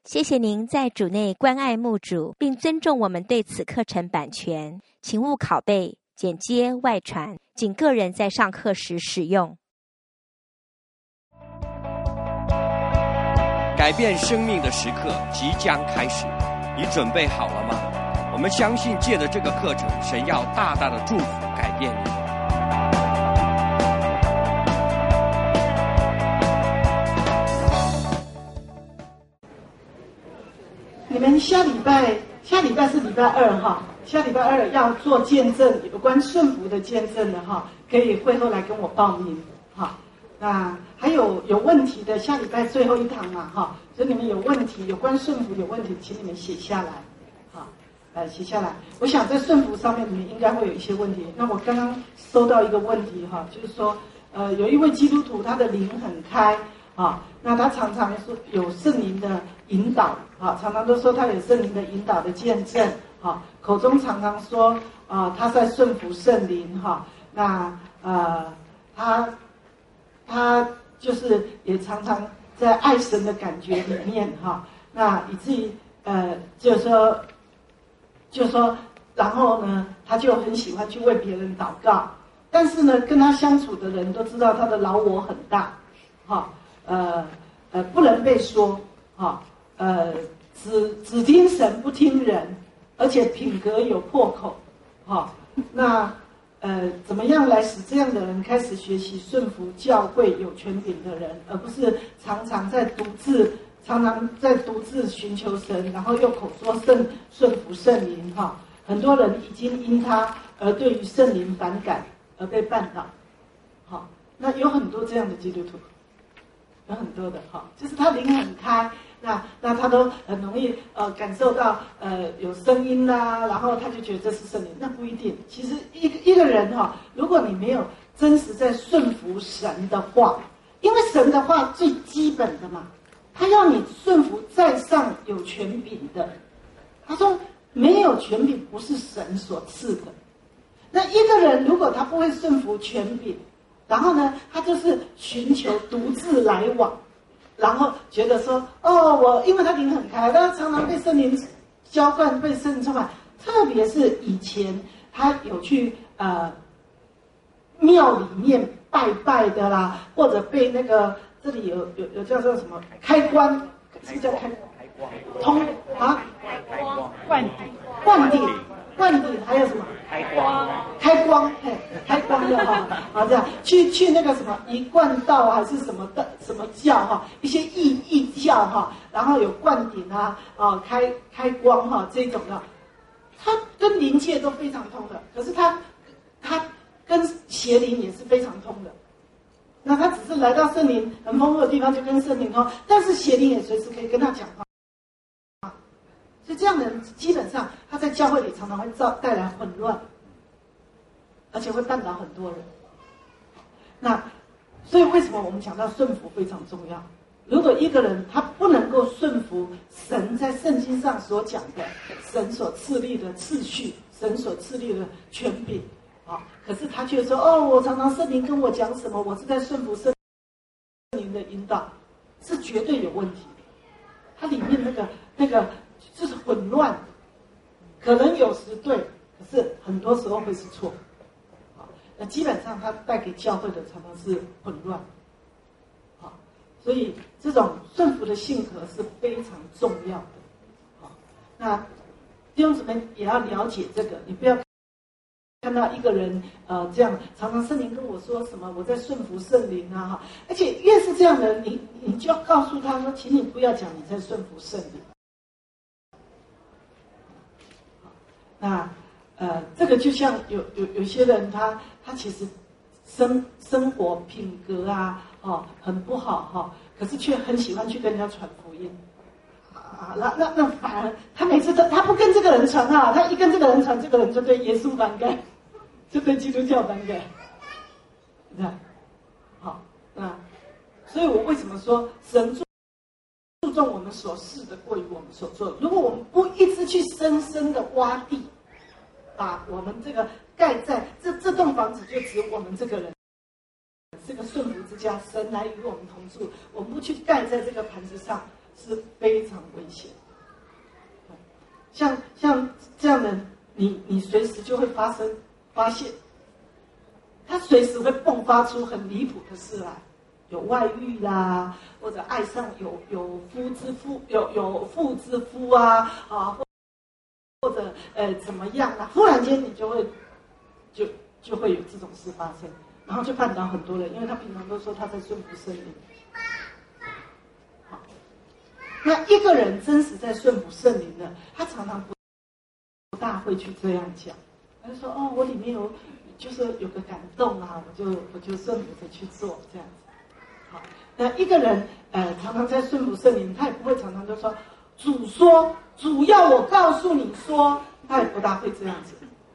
谢谢您在主内关爱牧主，并尊重我们对此课程版权，请勿拷贝、剪接、外传，仅个人在上课时使用。 改变生命的时刻即将开始，你准备好了吗？我们相信借着这个课程，神要大大的祝福改变你。 你们下礼拜是礼拜二哈，下礼拜二要做见证，有关顺服的见证的哈，可以会后来跟我报名哈。那还有问题的，下礼拜最后一堂嘛哈，所以你们有问题，有关顺服有问题，请你们写下来，好，写下来。我想在顺服上面你们应该会有一些问题。那我刚刚收到一个问题哈，就是说，有一位基督徒他的灵很开啊，那他常常说有圣灵的引导啊，常常都说他有圣灵的引导的见证啊，口中常常说他在顺服圣灵哈，那他就是也常常在爱神的感觉里面哈，那以至于就说，然后呢，他就很喜欢去为别人祷告，但是呢，跟他相处的人都知道他的老我很大，哈，不能被说，哈，只听神不听人，而且品格有破口，哈，那。怎么样来使这样的人开始学习顺服教会有权柄的人，而不是常常在独自寻求神，然后又口说顺服圣灵哈。很多人已经因他而对于圣灵反感而被绊倒，好，那有很多这样的基督徒，有很多的哈，就是他灵很开。那他都很容易感受到有声音啦，然后他就觉得这是圣灵，那不一定。其实一个人哈，如果你没有真实在顺服神的话，因为神的话最基本的嘛，他要你顺服在上有权柄的。他说没有权柄不是神所赐的。那一个人如果他不会顺服权柄，然后呢，他就是寻求独自来往。然后觉得说，我因为他灵很开，他常常被圣灵浇灌，被圣灵充满。特别是以前他有去庙里面拜的啦，或者被那个这里有叫做什么开光，是不是叫开光？通啊？灌顶还有什么？开光，开光的哈，好这样去那个什么一贯道还是什么的什么教哈，一些异教哈，然后有灌顶啊开光哈这种的，它跟灵界都非常通的，可是它跟邪灵也是非常通的。那他只是来到圣灵很丰富的地方就跟圣灵通，但是邪灵也随时可以跟他讲话。所以这样的人基本上他在教会里常常会带来混乱，而且会绊倒很多人。那所以为什么我们讲到顺服非常重要？如果一个人他不能够顺服神在圣经上所讲的神所赐立的次序，神所赐立的权柄啊，可是他却说我常常圣灵跟我讲什么，我是在顺服圣灵的引导，是绝对有问题的。它里面那个就是混乱，可能有时对，可是很多时候会是错。好，那基本上它带给教会的常常是混乱。好，所以这种顺服的性格是非常重要的。好，那弟兄姊妹也要了解这个，你不要看到一个人这样常常圣灵跟我说什么，我在顺服圣灵啊哈，而且越是这样的人，你就要告诉他说，请你不要讲你在顺服圣灵。那这个就像有些人他其实生活品格啊很不好哈，可是却很喜欢去跟人家传福音啊，那反而他每次他不跟这个人传啊，他一跟这个人传，这个人就对耶稣反感，就对基督教反感，你看，好，那所以我为什么说神注重我们所事的过于我们所做的？如果我们不一直去深深的挖地，把我们这个盖在这栋房子就指我们这个人是个顺服之家，神来与我们同住，我们不去盖在这个盘子上， 是非常危险的。像这样的，你随时就会发现，他随时会迸发出很离谱的事来，有外遇啦，或者爱上有妇之夫啊，或者怎么样啊，忽然间你就会有这种事发生，然后就绊倒很多人，因为他平常都说他在顺服圣灵。好，那一个人真实在顺服圣灵的，他常常不大会去这样讲，他就说哦，我里面就是有个感动啊，我就顺服着去做这样子。好，那一个人常常在顺服圣灵，他也不会常常就说主说，主要我告诉你说，他也不大会这样子。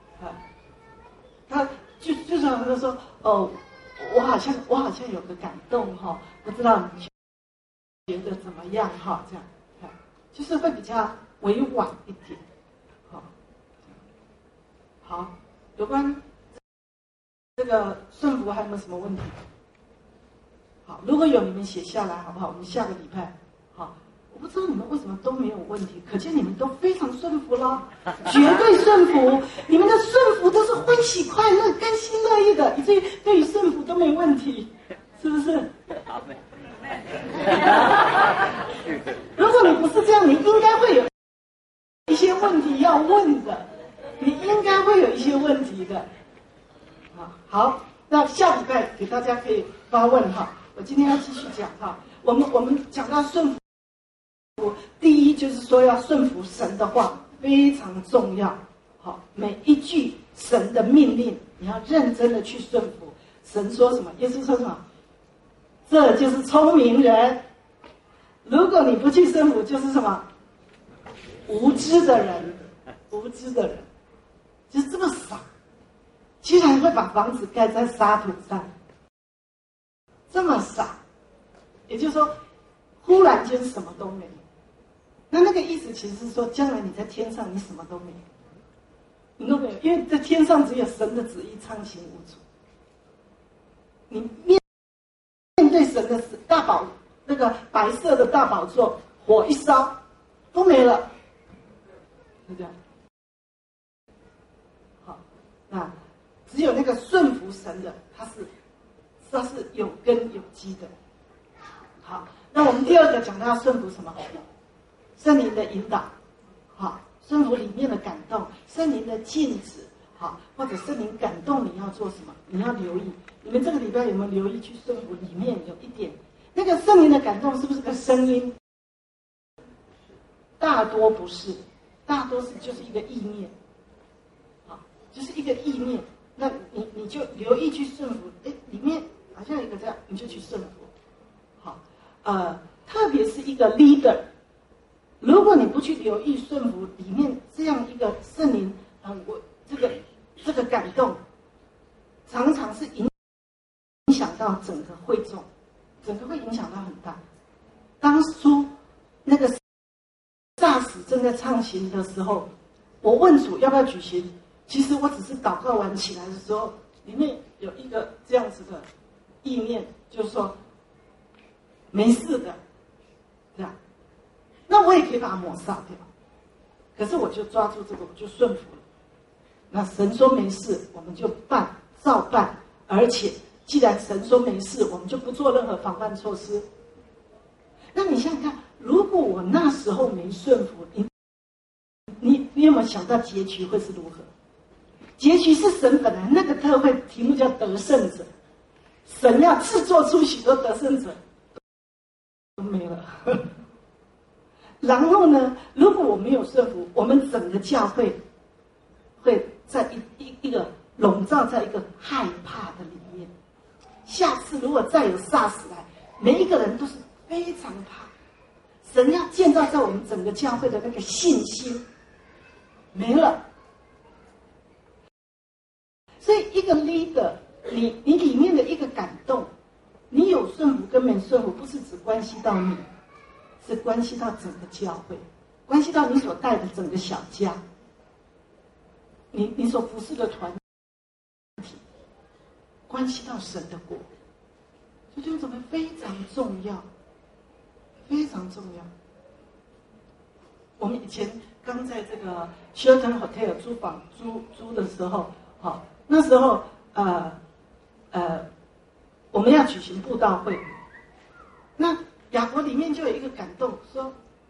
他就常常说哦，我好像有个感动哈，不知道你觉得怎么样哈？这样，就是会比较委婉一点。好，有关这个顺服还有没有什么问题？好，如果有你们写下来好不好？我们下个礼拜，好，我不知道你们为什么都没有问题，可见你们都非常顺服了，绝对顺服，你们的顺服都是欢喜快乐、甘心乐意的，以至于对于顺服都没问题，是不是？如果你不是这样，你应该会有一些问题要问的，你应该会有一些问题的。好，那下礼拜给大家可以发问哈。我今天要继续讲哈。我们讲到顺服，第一就是说要顺服神的话，非常重要。好，每一句神的命令，你要认真的去顺服。神说什么？耶稣说什么？这就是聪明人。如果你不去顺服，就是什么？无知的人，无知的人，就是这么傻。居然会把房子盖在沙土上，这么傻，也就是说，忽然间什么都没有。那个意思其实是说，将来你在天上，你什么都没有，你都没有，因为在天上只有神的旨意畅行无阻。你面对神的大宝，那个白色的大宝座，火一烧，都没了，是这样。好，那。只有那个顺服神的，他是有根有基的。好，那我们第二个讲到要顺服什么？圣灵的引导，好，顺服里面的感动，圣灵的禁止，好，或者圣灵感动你要做什么，你要留意。你们这个礼拜有没有留意去顺服？里面有一点，那个圣灵的感动是不是个声音？大多不是，大多是就是一个意念，好，就是一个意念。那你就留意去顺服，里面好像有一个这样，你就去顺服。好，特别是一个 leader， 如果你不去留意顺服里面这样一个圣灵，我这个感动，常常是影响到整个会众，整个会影响到很大。当初那个萨斯正在畅行的时候，我问主要不要举行。其实我只是祷告完起来的时候，里面有一个这样子的意念，就是说没事的，这样，那我也可以把它抹杀掉。可是我就抓住这个，我就顺服了。那神说没事，我们就照办。而且既然神说没事，我们就不做任何防范措施。那你想想看，如果我那时候没顺服，你有没有想到结局会是如何？结局是神本来那个特会题目叫得胜者，神要制作出许多得胜者，都没了。然后呢，如果我没有顺服，我们整个教会会在一个笼罩在一个害怕的里面。下次如果再有 SARS 来，每一个人都是非常怕。神要建造在我们整个教会的那个信心没了。所以一个 leader， 你里面的一个感动，你有顺服跟没顺服，不是只关系到你，是关系到整个教会，关系到你所带的整个小家，你所服侍的团体，关系到神的国，所以这个非常重要，非常重要。 我们以前刚在这个 Sheraton Hotel 租的时候，好，那时候我们要举行布道会，那亚国里面就有一个感动，说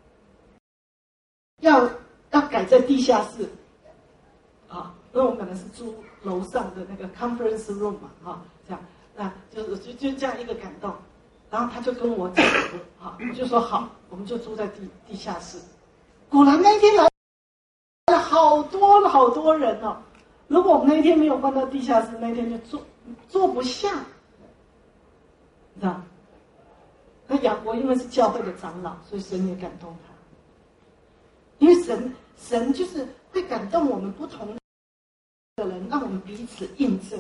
要改在地下室，啊，因为我们本来是租楼上的那个 conference room 嘛，哈，这样，那就这样一个感动，然后他就跟我讲，啊，我就说好，我们就住在地下室。果然那一天来了好多人哦。如果我们那一天没有搬到地下室，那一天就坐不下，你知道？那亚国因为是教会的长老，所以神也感动他。因为神就是会感动我们不同的人，让我们彼此印证，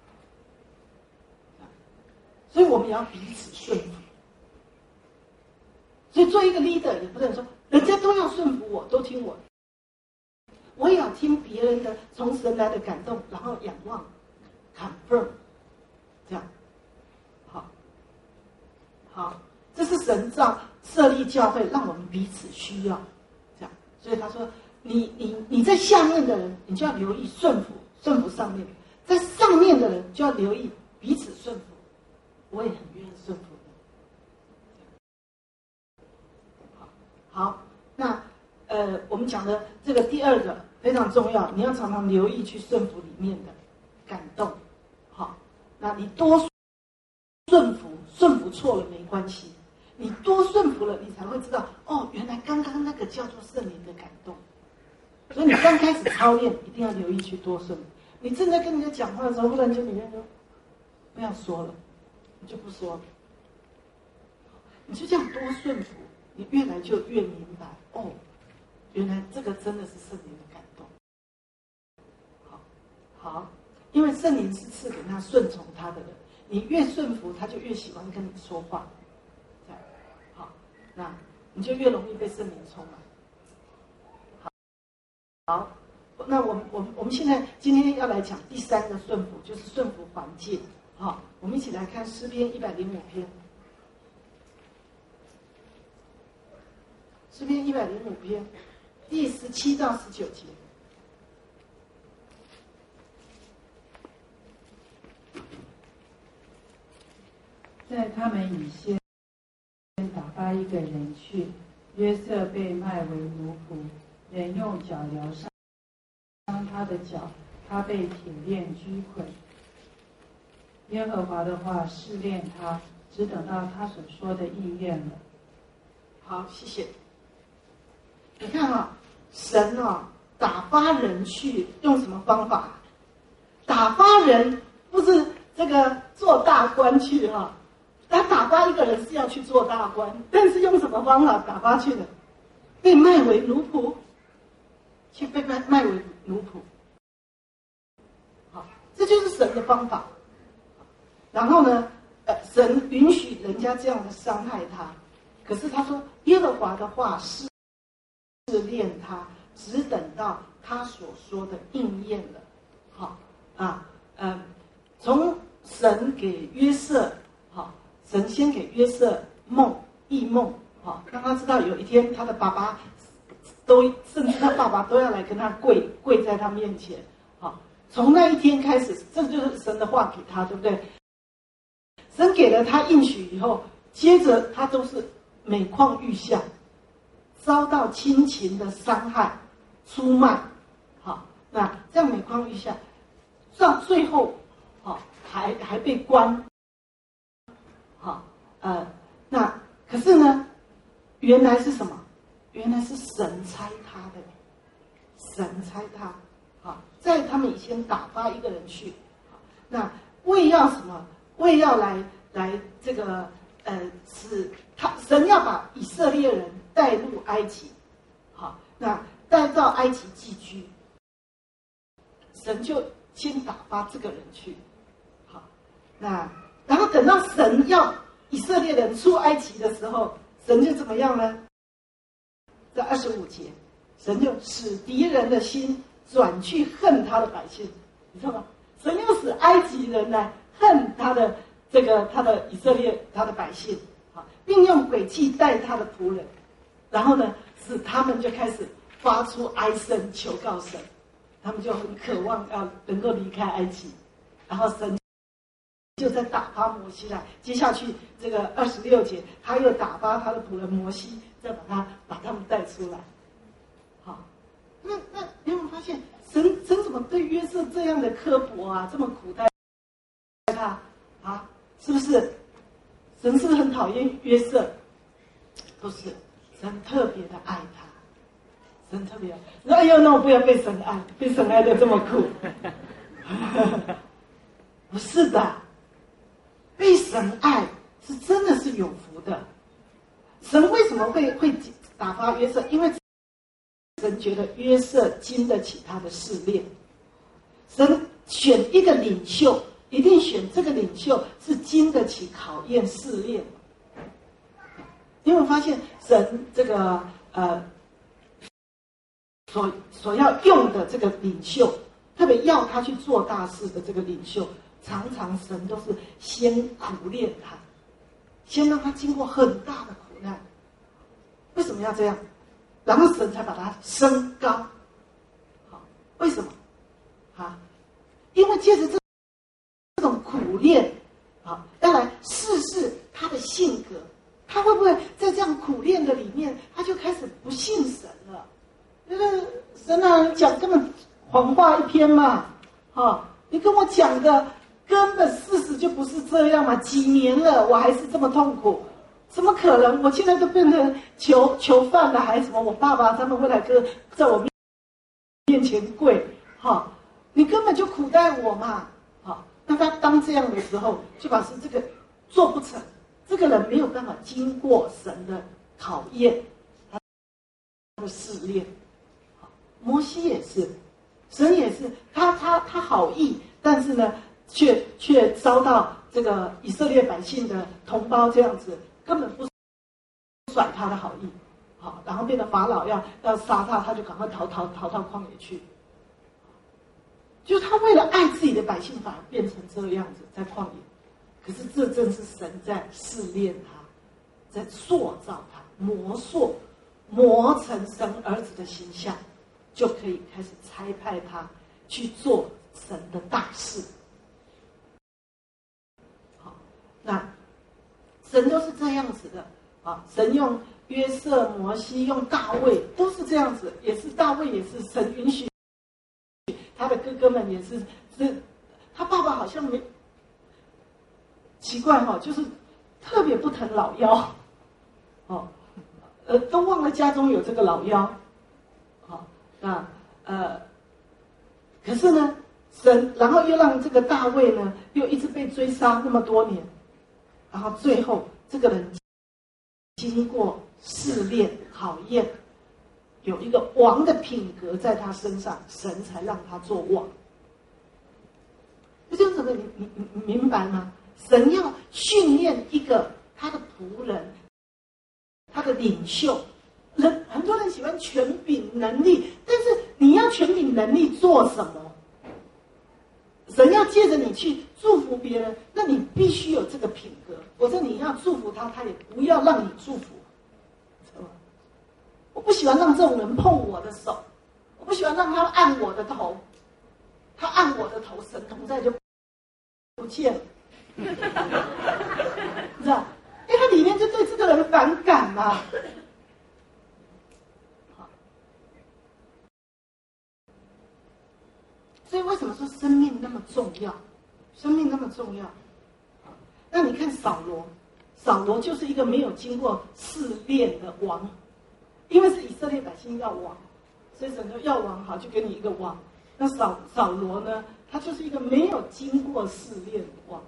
所以我们也要彼此顺服。所以做一个 leader 也不能说人家都要顺服我，都听我，我也要听别人的从神来的感动，然后仰望 confirm， 这样好，这是神造设立教会，让我们彼此需要。所以他说，你在下面的人，你就要留意顺服上面；在上面的人就要留意彼此顺服。我也很愿意顺服的。好，那我们讲的这个第二个非常重要，你要常常留意去顺服里面的感动。好，那你多顺服错了没关系。你多顺服了，你才会知道哦，原来刚刚那个叫做圣灵的感动。所以你刚开始操练，一定要留意去多顺服。你正在跟人家讲话的时候，忽然间里面就不要说了，你就不说了。你就这样多顺服，你越来就越明白哦，原来这个真的是圣灵的感动。好，因为圣灵是赐给那顺从他的人，你越顺服，他就越喜欢跟你说话。那你就越容易被圣灵充满。好，那我们现在今天要来讲第三个顺服，就是顺服环境。好，我们一起来看诗篇105篇。诗篇105篇第17到19节。 在他们以先打发一个人去，约瑟被卖为奴仆，人用脚镣伤他的脚，他被铁链拘捆。耶和华的话试炼他，只等到他所说的应验了。 好，谢谢。你看啊，神啊打发人去，用什么方法？打发人不是这个做大官去哈。他打发一个人是要去做大官，但是用什么方法打发去的？被卖为奴仆，去被卖为奴仆。好，这就是神的方法。然后呢，神允许人家这样的伤害他，可是他说耶和华的话试炼他，只等到他所说的应验了。好从神给约瑟，好。神先给约瑟异梦，让他知道有一天他的爸爸甚至他爸爸都要来跟他跪在他面前。从那一天开始，这就是神的话给他，对不对？神给了他应许以后，接着他都是每况愈下，遭到亲情的伤害、出卖。那这样每况愈下，到最后，还被关。那可是呢，原来是什么？原来是神差他的，神差他，在他们以前打发一个人去，那为要什么？为要来这个使神要把以色列人带入埃及，那带到埃及寄居，神就先打发这个人去，那然后等到神要以色列人出埃及的时候，神就怎么样呢？在25节，神就使敌人的心转去恨他的百姓，你知道吗？神又使埃及人来恨他的以色列他的百姓，并用诡计待他的仆人。然后呢， 是他们就开始发出哀声求告神，他们就很渴望要能够离开埃及，然后神就在打发摩西来。接下去这个26节，他又打发他的仆人摩西，再把他们带出来。好，那你有没有发现神怎么对约瑟这样的刻薄啊，这么苦待他啊？是不是？神是不是很讨厌约瑟？不是，神特别的爱他。神特别，哎呦，那我不要被神爱，被神爱的这么苦。不是的，被神爱是真的是有福的。神为什么会打发约瑟？因为神觉得约瑟经得起他的试炼。神选一个领袖，一定选这个领袖是经得起考验试炼。你有没有发现神这个所要用的这个领袖，特别要他去做大事的这个领袖，常常神都是先苦练他，先让他经过很大的苦难。为什么要这样？然后神才把他升高。好，为什么？因为借着这种苦练，要来试试他的性格，他会不会在这样苦练的里面，他就开始不信神了？那个神啊，讲根本谎话一篇嘛，你跟我讲的根本事实就不是这样嘛，几年了我还是这么痛苦，怎么可能？我现在都变成囚犯了，还什么？我爸爸他们会来在我面前跪，你根本就苦待我嘛，那他当这样的时候，就表示这个做不成，这个人没有办法经过神的考验，他的试炼。摩西也是，神也是，他好意，但是呢，却遭到这个以色列百姓的同胞这样子，根本不甩他的好意，然后变得法老要杀他，他就赶快逃到旷野去。就是他为了爱自己的百姓，反而变成这样子在旷野。可是这正是神在试炼他，在塑造他，磨成神儿子的形象，就可以开始差派他去做神的大事。好，那神都是这样子的啊！神用约瑟、摩西，用大卫，都是这样子。也是大卫，也是神允许他的哥哥们也是他爸爸好像没奇怪就是特别不疼老幺都忘了家中有这个老幺可是呢，神然后又让这个大卫呢又一直被追杀那么多年，然后最后这个人经过试炼考验，有一个王的品格在他身上，神才让他做王。这样子你明白吗？神要训练一个他的仆人，他的领袖。很多人喜欢权柄能力，但是你要权柄能力做什么？神要借着你去祝福别人，那你必须有这个品格，否则你要祝福他，他也不要让你祝福。我不喜欢让这种人碰我的手，我不喜欢让他按我的头，他按我的头，神同在就不见了，你知道？因为他里面就对这个人反感嘛。所以为什么说生命那么重要？生命那么重要？那你看扫罗就是一个没有经过试炼的王。因为是以色列百姓要王，所以神说要王好，就给你一个王。那扫罗呢，他就是一个没有经过试炼的王，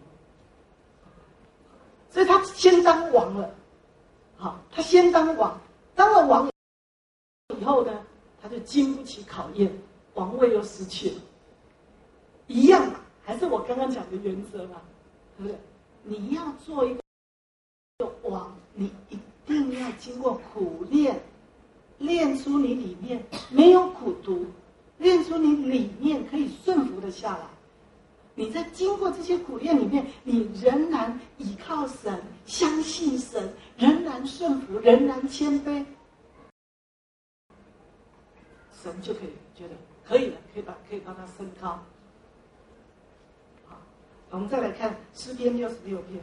所以他先当王了。他先当王，当了王以后呢，他就经不起考验，王位又失去了。一样嘛，还是我刚刚讲的原则嘛，对不对？你要做一个王，你一定要经过苦练。练出你里面没有苦毒，练出你里面可以顺服的下来。你在经过这些苦练里面，你仍然倚靠神，相信神，仍然顺服，仍然谦卑， 神就可以觉得可以了，可以帮他升高。好，我们再来看诗篇66篇。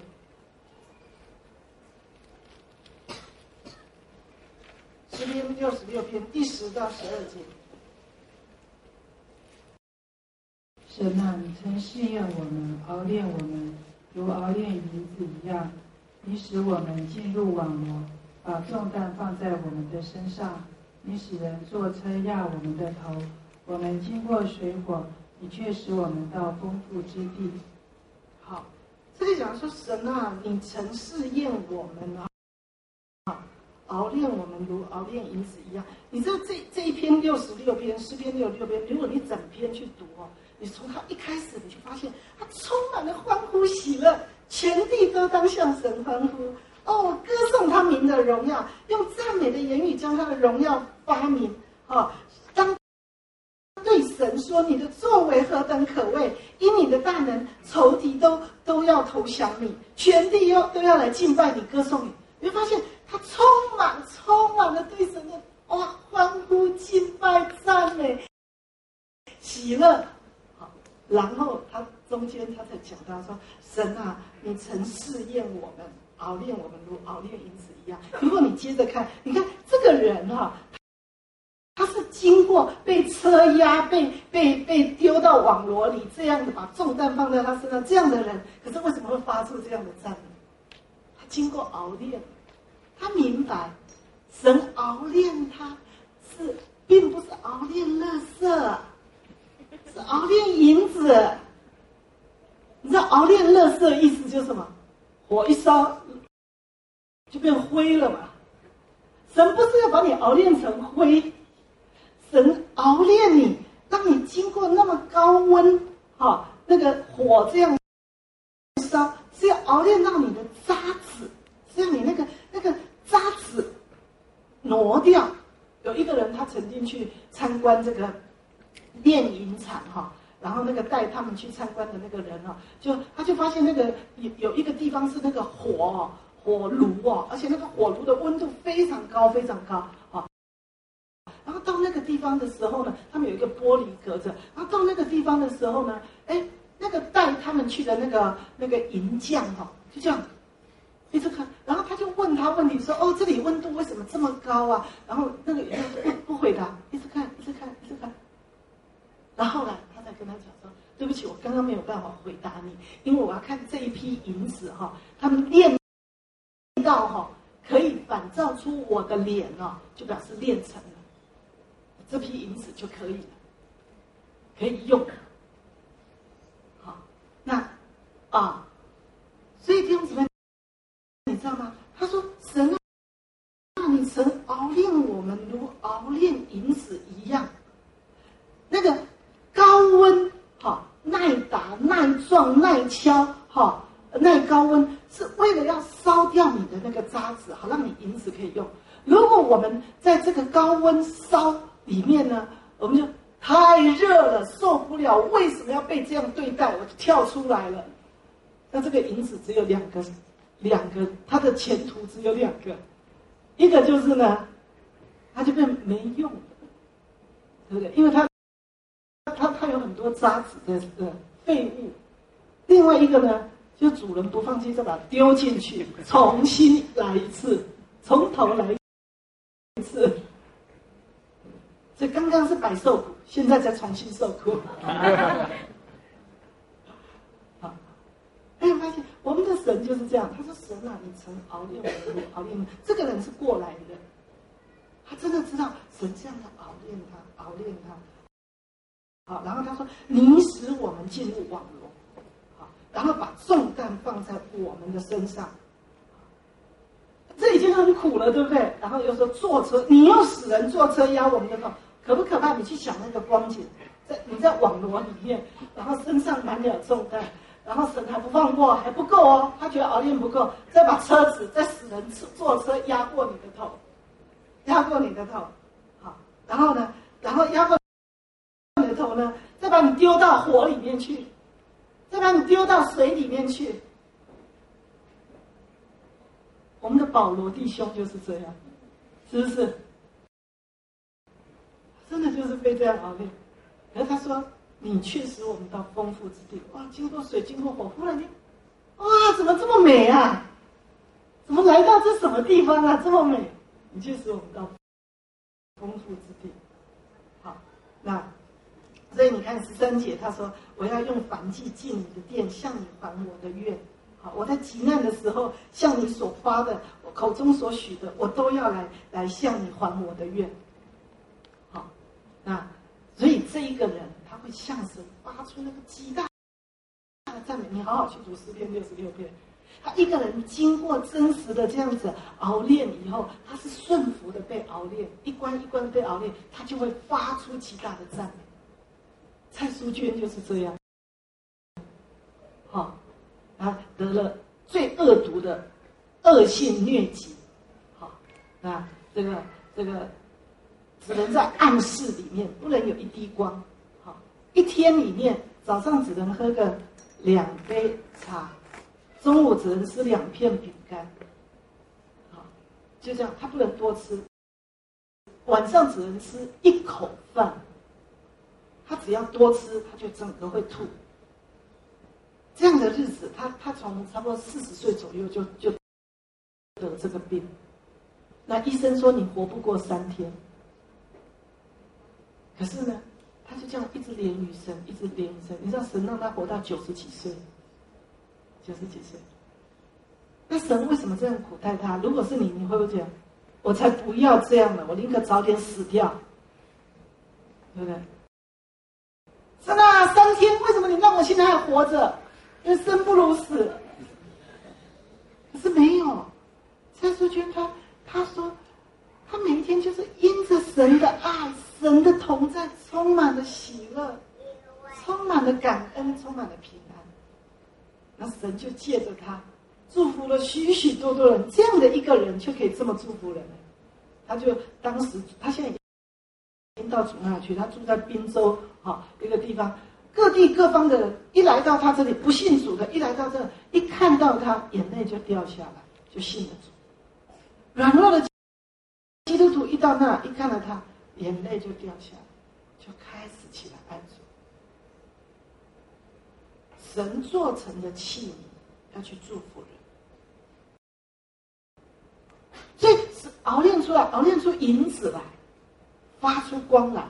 诗篇66篇第10到12节。 神啊，你曾试验我们，熬炼我们，如熬炼银子一样。你使我们进入网罗，把重担放在我们的身上。你使人坐车压我们的头，我们经过水火，你却使我们到丰富之地。 好，这里讲说神啊，你曾试验我们啊，熬炼我们如熬炼银子一样。你知道这一篇66篇诗篇66篇，如果你整篇去读哦，你从他一开始你就发现他充满了欢呼喜乐，全地都当向神欢呼哦，歌颂他名的荣耀，用赞美的言语将他的荣耀发明。当对神说你的作为何等可畏，因你的大能，仇敌都要投降你，全地都要来敬拜你，歌颂你。你会发现他充满了对神的欢呼、敬拜、赞美、喜乐。好，然后他中间他才讲到说，神啊，你曾试验我们，熬炼我们如熬炼银子一样。如果你接着看，你看这个人他是经过被车压、被丢到网罗里，这样的把重担放在他身上，这样的人，可是为什么会发出这样的赞美？他经过熬炼，他明白神熬炼他并不是熬炼垃圾，是熬炼银子。你知道熬炼垃圾的意思就是什么？火一烧就变灰了嘛。神不是要把你熬炼成灰，神熬炼你，让你经过那么高温，那个火这样烧，是要熬炼到你的渣子，是要你那个渣子挪掉。有一个人他曾经去参观这个炼银厂然后那个带他们去参观的那个人他就发现那个有一个地方是那个火炉而且那个火炉的温度非常高非常高然后到那个地方的时候呢，他们有一个玻璃隔着，然后到那个地方的时候呢，那个带他们去的那个银匠就这样一直看，然后他就问他问题说，这里温度为什么这么高啊？然后那个银匠不回答，一直看。然后呢，他才跟他讲说，对不起，我刚刚没有办法回答你，因为我要看这一批银子他们炼到可以反照出我的脸就表示炼成了，这批银子就可以了，可以用。好，那所以弟兄姊妹，你知道吗？他说神啊，你曾熬炼我们如熬炼银子一样，那个高温耐打、耐撞、耐敲耐高温，是为了要烧掉你的那个渣子，好让你银子可以用。如果我们在这个高温烧里面呢，我们就太热了，受不了，为什么要被这样对待？我就跳出来了。那这个银子只有两个，它的前途只有2个，一个就是呢，它就变没用了，对不对？因为它有很多渣子的废物。另外一个呢，就主人不放弃，再把它丢进去，重新来一次，从头来一次。所以刚刚是白受苦，现在再重新受苦。好，发现我们的神就是这样。他说：“神啊，你曾熬炼我们，熬炼我们。”这个人是过来的，他真的知道神这样的熬炼他。好，然后他说：“你使我们进入网罗。”好，然后把重担放在我们的身上。这已经很苦了，对不对？然后又说坐车，你又使人坐车压我们的头，可不可怕？你去想那个光景，你在网罗里面，然后身上满了重担，然后神还不放过，还不够他觉得熬炼不够，再把车子，再使人坐车压过你的头，好，然后呢，压过你的头呢，再把你丢到火里面去，再把你丢到水里面去。我们的保罗弟兄就是这样，是不是？真的就是被这样熬炼。可是他说，你却使我们到丰富之地。哇，经过水，经过火，忽然间，哇，怎么这么美啊？怎么来到这什么地方啊？这么美，你却使我们到丰富之地。好，那所以你看13节，他说我要用燔祭进你的殿，向你还我的愿。好，我在急难的时候，向你所发的，我口中所许的，我都要来向你还我的愿。好，那所以这一个人他会向神发出那个极大的赞美。你好好去读诗篇66篇，他一个人经过真实的这样子熬炼以后，他是顺服的被熬炼，一关一关被熬炼，他就会发出极大的赞美。蔡淑娟就是这样，好，他得了最恶毒的恶性疟疾，好，那这个只能在暗室里面，不能有一滴光，好，一天里面早上只能喝个2杯茶，中午只能吃2片饼干，好，就这样，他不能多吃，晚上只能吃1口饭，他只要多吃，他就整个会吐。这样的日子，他从差不多40岁左右就得这个病。那医生说你活不过3天。可是呢，他就这样一直连于神，一直连于神。你知道神让他活到90几岁，90几岁。那神为什么这样苦待他？如果是你，你会不会讲，我才不要这样了，我宁可早点死掉，对不对？神啊，3天，为什么你让我现在还活着？因为生不如死。可是没有，蔡淑娟他说，他每一天就是因着神的爱、神的同在，充满了喜乐，充满了感恩，充满了平安。那神就借着他祝福了许许多多人，这样的一个人就可以这么祝福人。他就当时，他现在已经到主那去，他住在滨州一个地方。各地各方的人一来到他这里，不信主的一来到这，一看到他，眼泪就掉下来，就信了主。软弱的基督徒一到那，一看到他，眼泪就掉下来，就开始起来爱主。神做成的器皿，要去祝福人，所以是熬炼出来，熬炼出银子来，发出光来。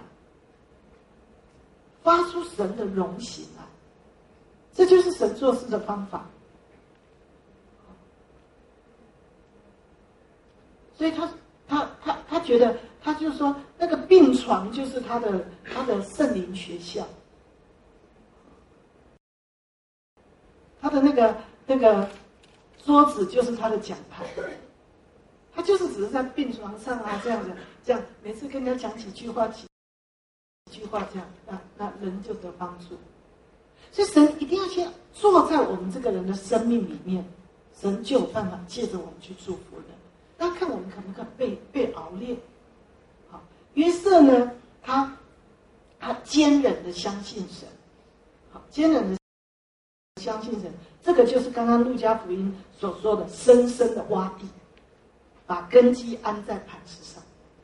发出神的荣行来，这就是神做事的方法。所以他觉得，他就说那个病床就是他的圣灵学校，他的那个桌子就是他的讲台，他就是只是在病床上啊这样子，这样每次跟人家讲几句话这样，那人就得帮助。所以神一定要先坐在我们这个人的生命里面，神就有办法借着我们去祝福人。那看我们可不可以被熬炼。好，约瑟呢，他坚忍的相信神，好，坚忍的相信神，这个就是刚刚路加福音所说的深深的挖地，把根基安在磐石上。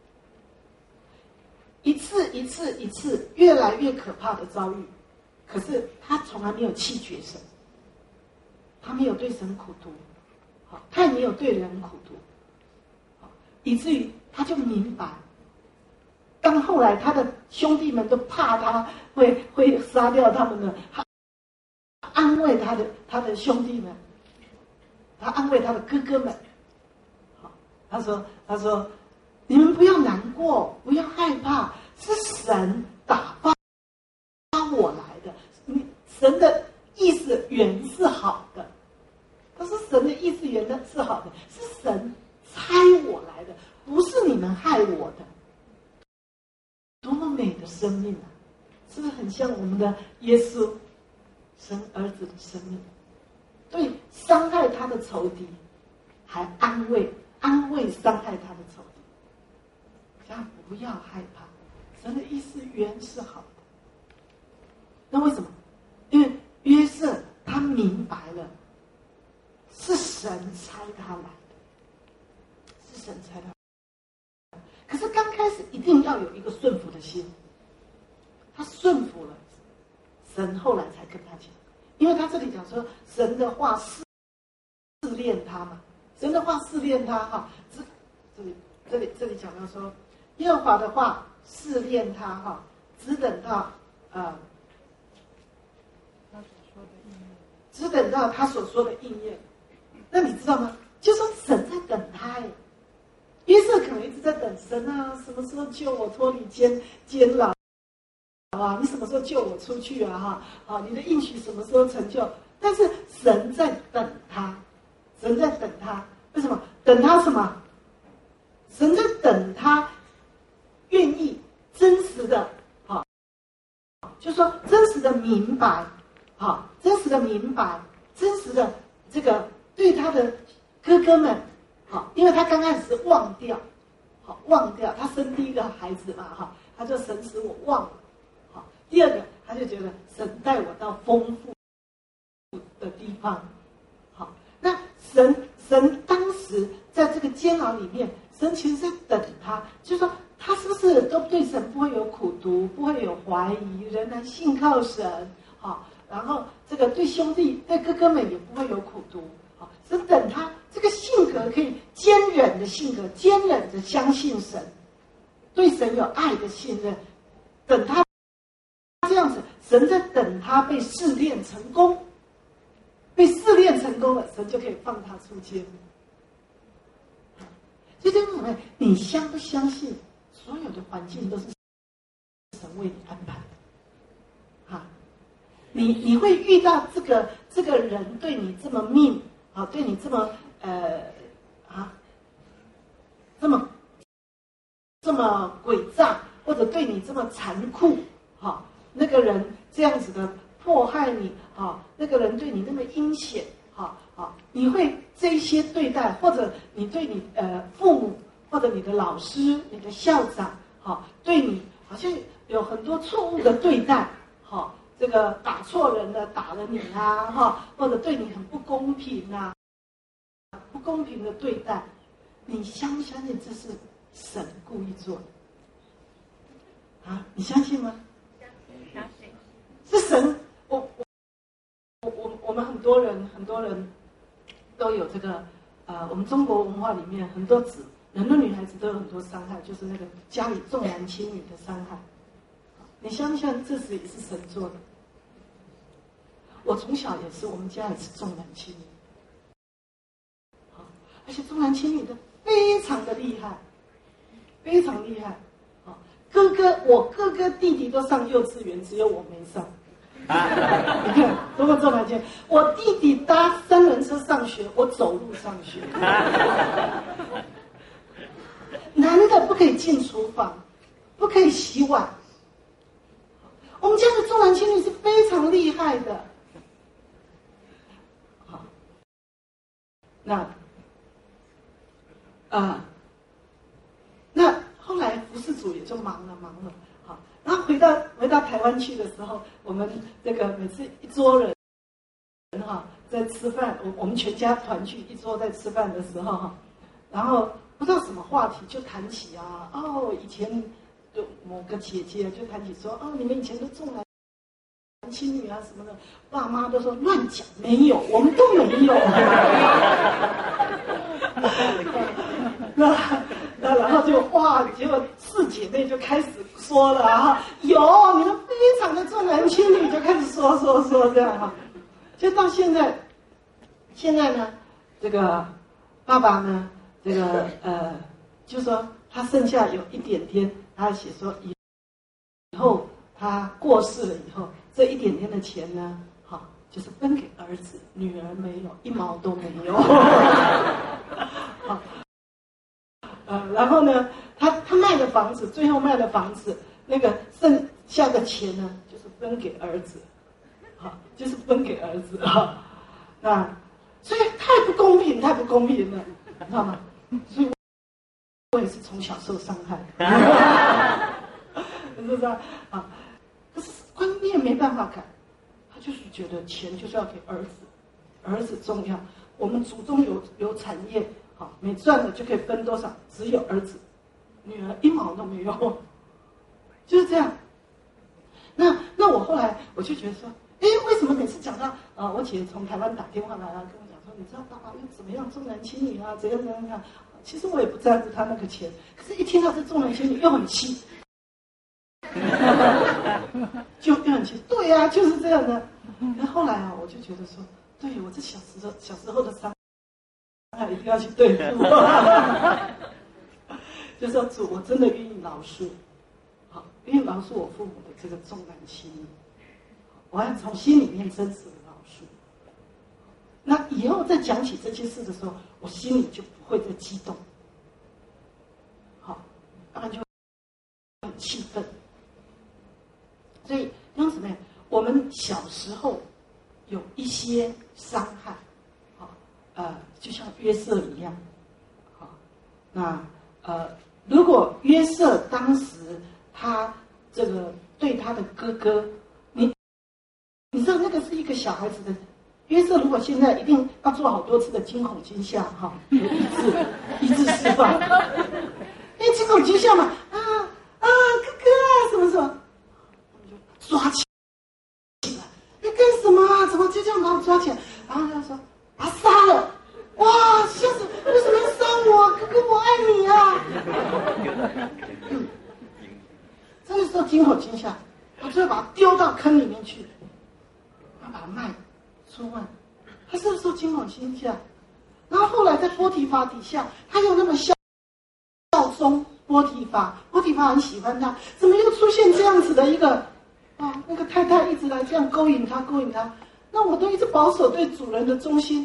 一次越来越可怕的遭遇，可是他从来没有弃绝神，他没有对神苦毒，他也没有对人苦毒，以至于他就明白，当后来他的兄弟们都怕他会杀掉他们的，他安慰他的兄弟们，他安慰他的哥哥们，他说你们不要难过，不要害怕，是神打发我来的。神的意思原是好的，他说神的意思原是好的，是神差我来的，不是你们害我的。多么美的生命啊！是不是很像我们的耶稣，神儿子的生命？对伤害他的仇敌，还安慰伤害他的仇敌。不要害怕，神的意思原是好的。那为什么？因为约瑟他明白了，是神差他来的，是神差他来的。可是刚开始一定要有一个顺服的心， 他顺服了，神后来才跟他讲，因为他这里讲说神的话试炼他嘛，神的话试炼他哈，这里讲到说，耶和华的话试炼他哈，只等到只等到他所说的应验。那你知道吗？就说神在等他耶。约瑟可能一直在等神啊，什么时候救我脱离监牢啊？你什么时候救我出去啊？哈，你的应许什么时候成就？但是神在等他，神在等他，为什么？等他什么？神在等他愿意真实的，好，就说真实的明白，好，真实的明白，真实的这个对他的哥哥们，好，因为他刚开始是忘掉，好，忘掉他生第一个孩子嘛，哈，他就神使我忘了，好，第二个他就觉得神带我到丰富的地方，好，那神当时在这个监牢里面，神其实在等他，就是说他是不是都对神不会有苦毒，不会有怀疑，仍然信靠神，好，然后这个对兄弟对哥哥们也不会有苦毒，好，神等他这个性格可以坚忍的性格，坚忍着相信神，对神有爱的信任，等他这样子，神在等他被试炼成功，被试炼成功了，神就可以放他出监。所以弟兄姊妹，你相不相信所有的环境都是神为你安排的？哈，你会遇到这个人对你这么命啊，对你这么这么诡诈，或者对你这么残酷，哈，那个人这样子的迫害你，哈，那个人对你那么阴险，哈，你会这一些对待，或者你对你父母，或者你的老师、你的校长，哈，对你好像有很多错误的对待，哈，这个打错人了，打了你啊，哈，或者对你很不公平啊，不公平的对待，你相不相信这是神故意做的？啊，你相信吗？相信。是神，我们很多人都有这个我们中国文化里面很多女孩子都有很多伤害，就是那个家里重男轻女的伤害。你相不相信这也是神做的？我从小也是，我们家也是重男轻女，而且重男轻女的非常的厉害，非常厉害。我哥哥弟弟都上幼稚园，只有我没上。你看多么重男轻女！我弟弟搭3轮车上学，我走路上学。男的不可以进厨房，不可以洗碗。我们家的重男轻女是非常厉害的。好，那后来服事主也就忙了，好，然后回到台湾去的时候，我们这个每次一桌人哈在吃饭，我们全家团聚一桌在吃饭的时候哈，然后不知道什么话题就谈起以前就某个姐姐就谈起说你们以前都重男轻女啊什么的，爸妈都说乱讲，没有，我们都没有。那然后结果4姐妹就开始说了有你们非常的重男轻女，就开始说这样哈，就到现在呢，这个爸爸呢，这个就说他剩下有一点点，他写说以后他过世了以后，这一点点的钱呢，好就是分给儿子，女儿没有，1毛都没有。好。然后呢，他卖的房子，最后卖的房子，那个剩下的钱呢，就是分给儿子，就是分给儿子所以太不公平了，你知道吗？所以我也是从小受伤害，是不是啊？可是观念没办法改，他就是觉得钱就是要给儿子，儿子重要，我们祖宗有产业。每赚了就可以分多少，只有儿子，女儿1毛都没有，就是这样。 那我后来我就觉得说，为什么每次讲到我姐从台湾打电话来跟我讲说，你知道爸爸又怎么样重男轻女啊，怎样怎样怎样？其实我也不在乎他那个钱，可是一听到这重男轻女又很气，又很气。对呀，就是这样的。可后来我就觉得说，对我这小时候的伤害一定要去对付。就说主，我真的愿意饶恕，好，愿意饶恕我父母的这个重男轻女，我要从心里面真实的饶恕。那以后再讲起这些事的时候，我心里就不会再激动，好，要不然就很气愤。所以弟兄姊妹，我们小时候有一些伤害，就像约瑟一样，好，那如果约瑟当时他这个对他的哥哥，你知道那个是一个小孩子的约瑟，如果现在一定要做好多次的惊恐惊吓哈，医治释放，因为惊恐惊吓嘛，哥哥啊，什么什么，我们就抓起来，你干什么啊？怎么就这样把我抓起来？然后他说把他杀了。哇！吓死！为什么要杀我？哥哥，我爱你啊！这个时候惊恐惊吓，我就会把他丢到坑里面去，然后把他卖出卖。他是不是受惊恐惊吓？然后后来在波提乏底下，他又那么效忠波提乏，波提乏很喜欢他，怎么又出现这样子的一个那个太太一直来这样勾引他，那我都一直保守对主人的忠心。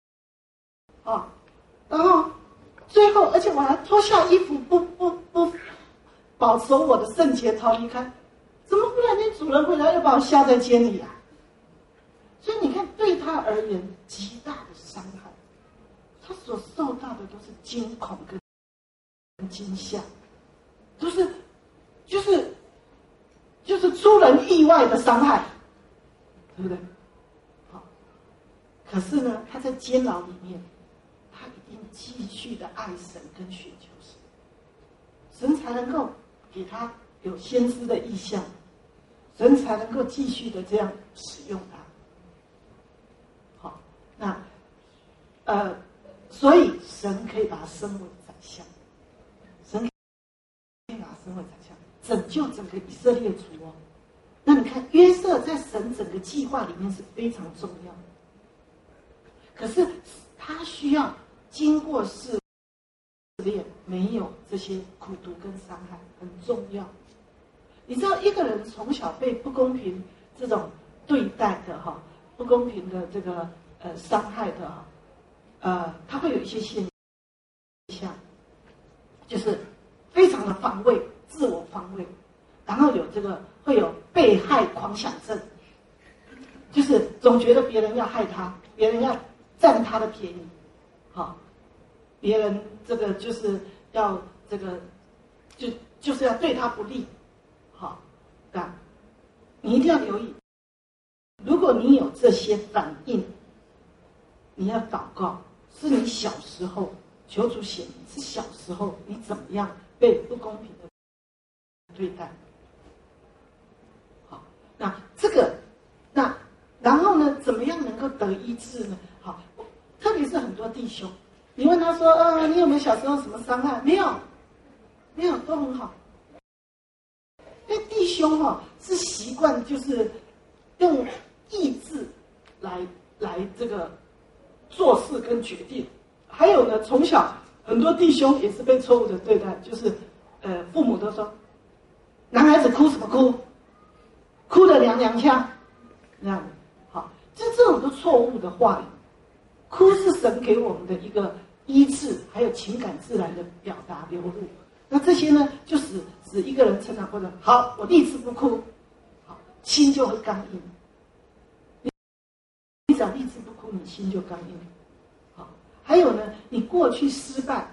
然后最后，而且我还脱下衣服，不保守我的圣洁，逃离开。怎么忽然间主人回来又把我下在监里啊？所以你看，对他而言极大的伤害，他所受到的都是惊恐跟惊吓，都是就是出人意外的伤害，对不对？好，可是呢，他在监牢里面。他一定继续的爱神跟寻求神，神才能够给他有先知的意象，神才能够继续的这样使用他。好，那所以神可以把他升为宰相，神可以把他升为宰相，拯救整个以色列族哦。那你看约瑟在神整个计划里面是非常重要的，可是他需要经过试炼，没有这些苦毒跟伤害，很重要。你知道一个人从小被不公平这种对待的不公平的这个伤害的他会有一些现象，就是非常的防卫，自我防卫，然后会有被害狂想症，就是总觉得别人要害他，别人要占他的便宜。别人这个就是要这个就是要对他不利，你一定要留意，如果你有这些反应，你要祷告，是你小时候求主显明，是小时候你怎么样被不公平的对待。好，那然后呢，怎么样能够得医治呢？好，特别是很多弟兄。你问他说，你有没有小时候什么伤害？没有，都很好。因为弟兄是习惯就是用意志来这个做事跟决定。还有呢，从小很多弟兄也是被错误的对待，就是父母都说，男孩子哭什么哭，哭得娘娘腔，这样好，这种都错误的话语。哭是神给我们的一个医治，还有情感自然的表达流露。那这些呢，就使一个人成长过程好，我立志不哭，好，心就会刚硬。你只要立志不哭，你心就刚硬。好，还有呢，你过去的失败，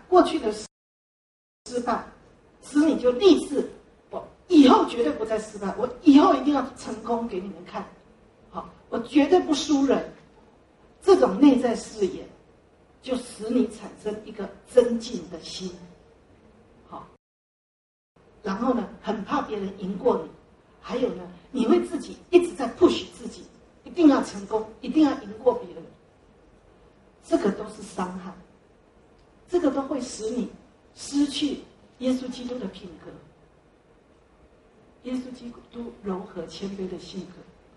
使你就立志，我以后绝对不再失败，我以后一定要成功给你们看。好，我绝对不输人。这种内在誓言，就使你产生一个增进的心，好，然后呢，很怕别人赢过你， 还有呢，你会自己一直在 push 自己，一定要成功，一定要赢过别人，这个都是伤害，这个都会使你失去耶稣基督的品格，耶稣基督柔和谦卑的性格。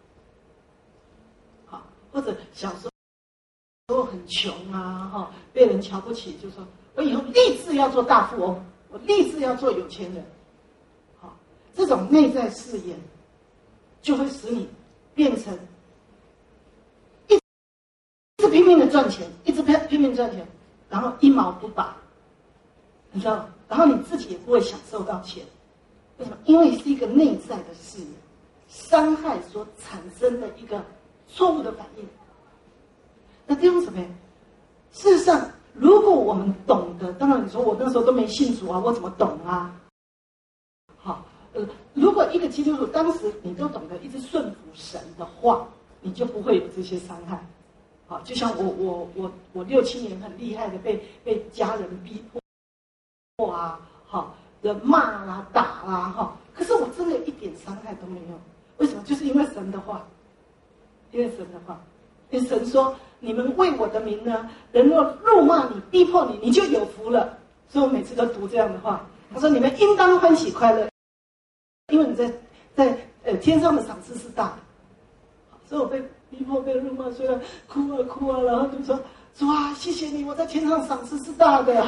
好，或者小时候很穷啊，被人瞧不起，就说我以后立志要做大富翁，我立志要做有钱人。好，这种内在誓言就会使你变成一直拼命的赚钱，一直拼命赚钱，然后一毛不拔，你知道吗？然后你自己也不会享受到钱。为什么？因为是一个内在的誓言，伤害所产生的一个错误的反应。那弟兄姊妹，事实上，如果我们懂得，当然你说我那时候都没信主啊，我怎么懂啊？好，如果一个基督徒当时你都懂得一直顺服神的话，你就不会有这些伤害。好，就像我6、7年很厉害的被家人逼迫啊，好的骂啦、打啦，哈，可是我真的一点伤害都没有。为什么？就是因为神的话，因为神的话，因为神说。你们为我的名呢，人若辱骂你、逼迫你，你就有福了。所以我每次都读这样的话。他说：“你们应当欢喜快乐，因为你在天上的赏赐是大的。”所以我被逼迫、被辱骂，虽然哭啊哭啊，然后就说：“主啊，谢谢你，我在天上赏赐是大的。”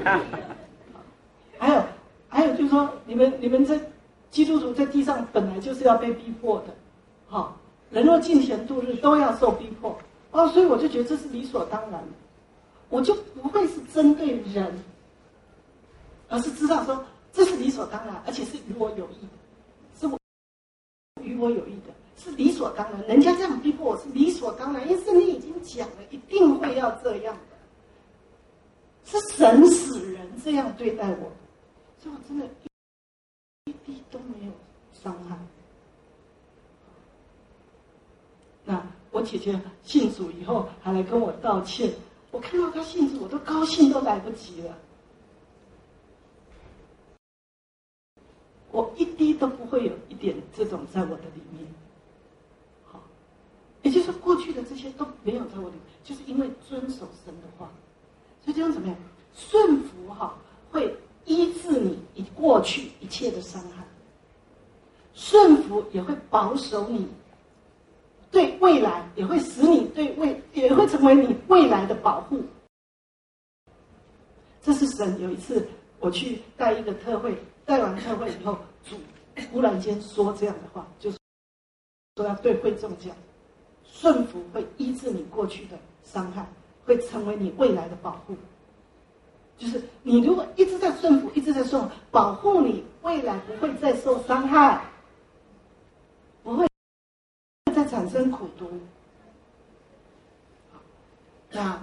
还有就是说，你们在基督徒在地上本来就是要被逼迫的，好，人若敬虔度日，都要受逼迫。所以我就觉得这是理所当然的，我就不会是针对人，而是知道说这是理所当然，而且是与我有益的，是与我有益的，是理所当然。人家这样逼迫我是理所当然，因为圣经已经讲了，一定会要这样的，是神使人这样对待我，所以我真的一滴都没有伤害。那我姐姐信主以后还来跟我道歉，我看到她信主，我都高兴都来不及了。我一滴都不会有一点这种在我的里面。好，也就是说过去的这些都没有在我里面，就是因为遵守神的话。所以这样怎么样？顺服会医治你过去一切的伤害，顺服也会保守你。对未来也会使你也会成为你未来的保护。这是神有一次我去带一个特会，带完特会以后，主忽然间说这样的话，就是说要对会众讲，顺服会医治你过去的伤害，会成为你未来的保护。就是你如果一直在顺服，一直在顺服，保护你未来不会再受伤害，不会再产生苦毒。那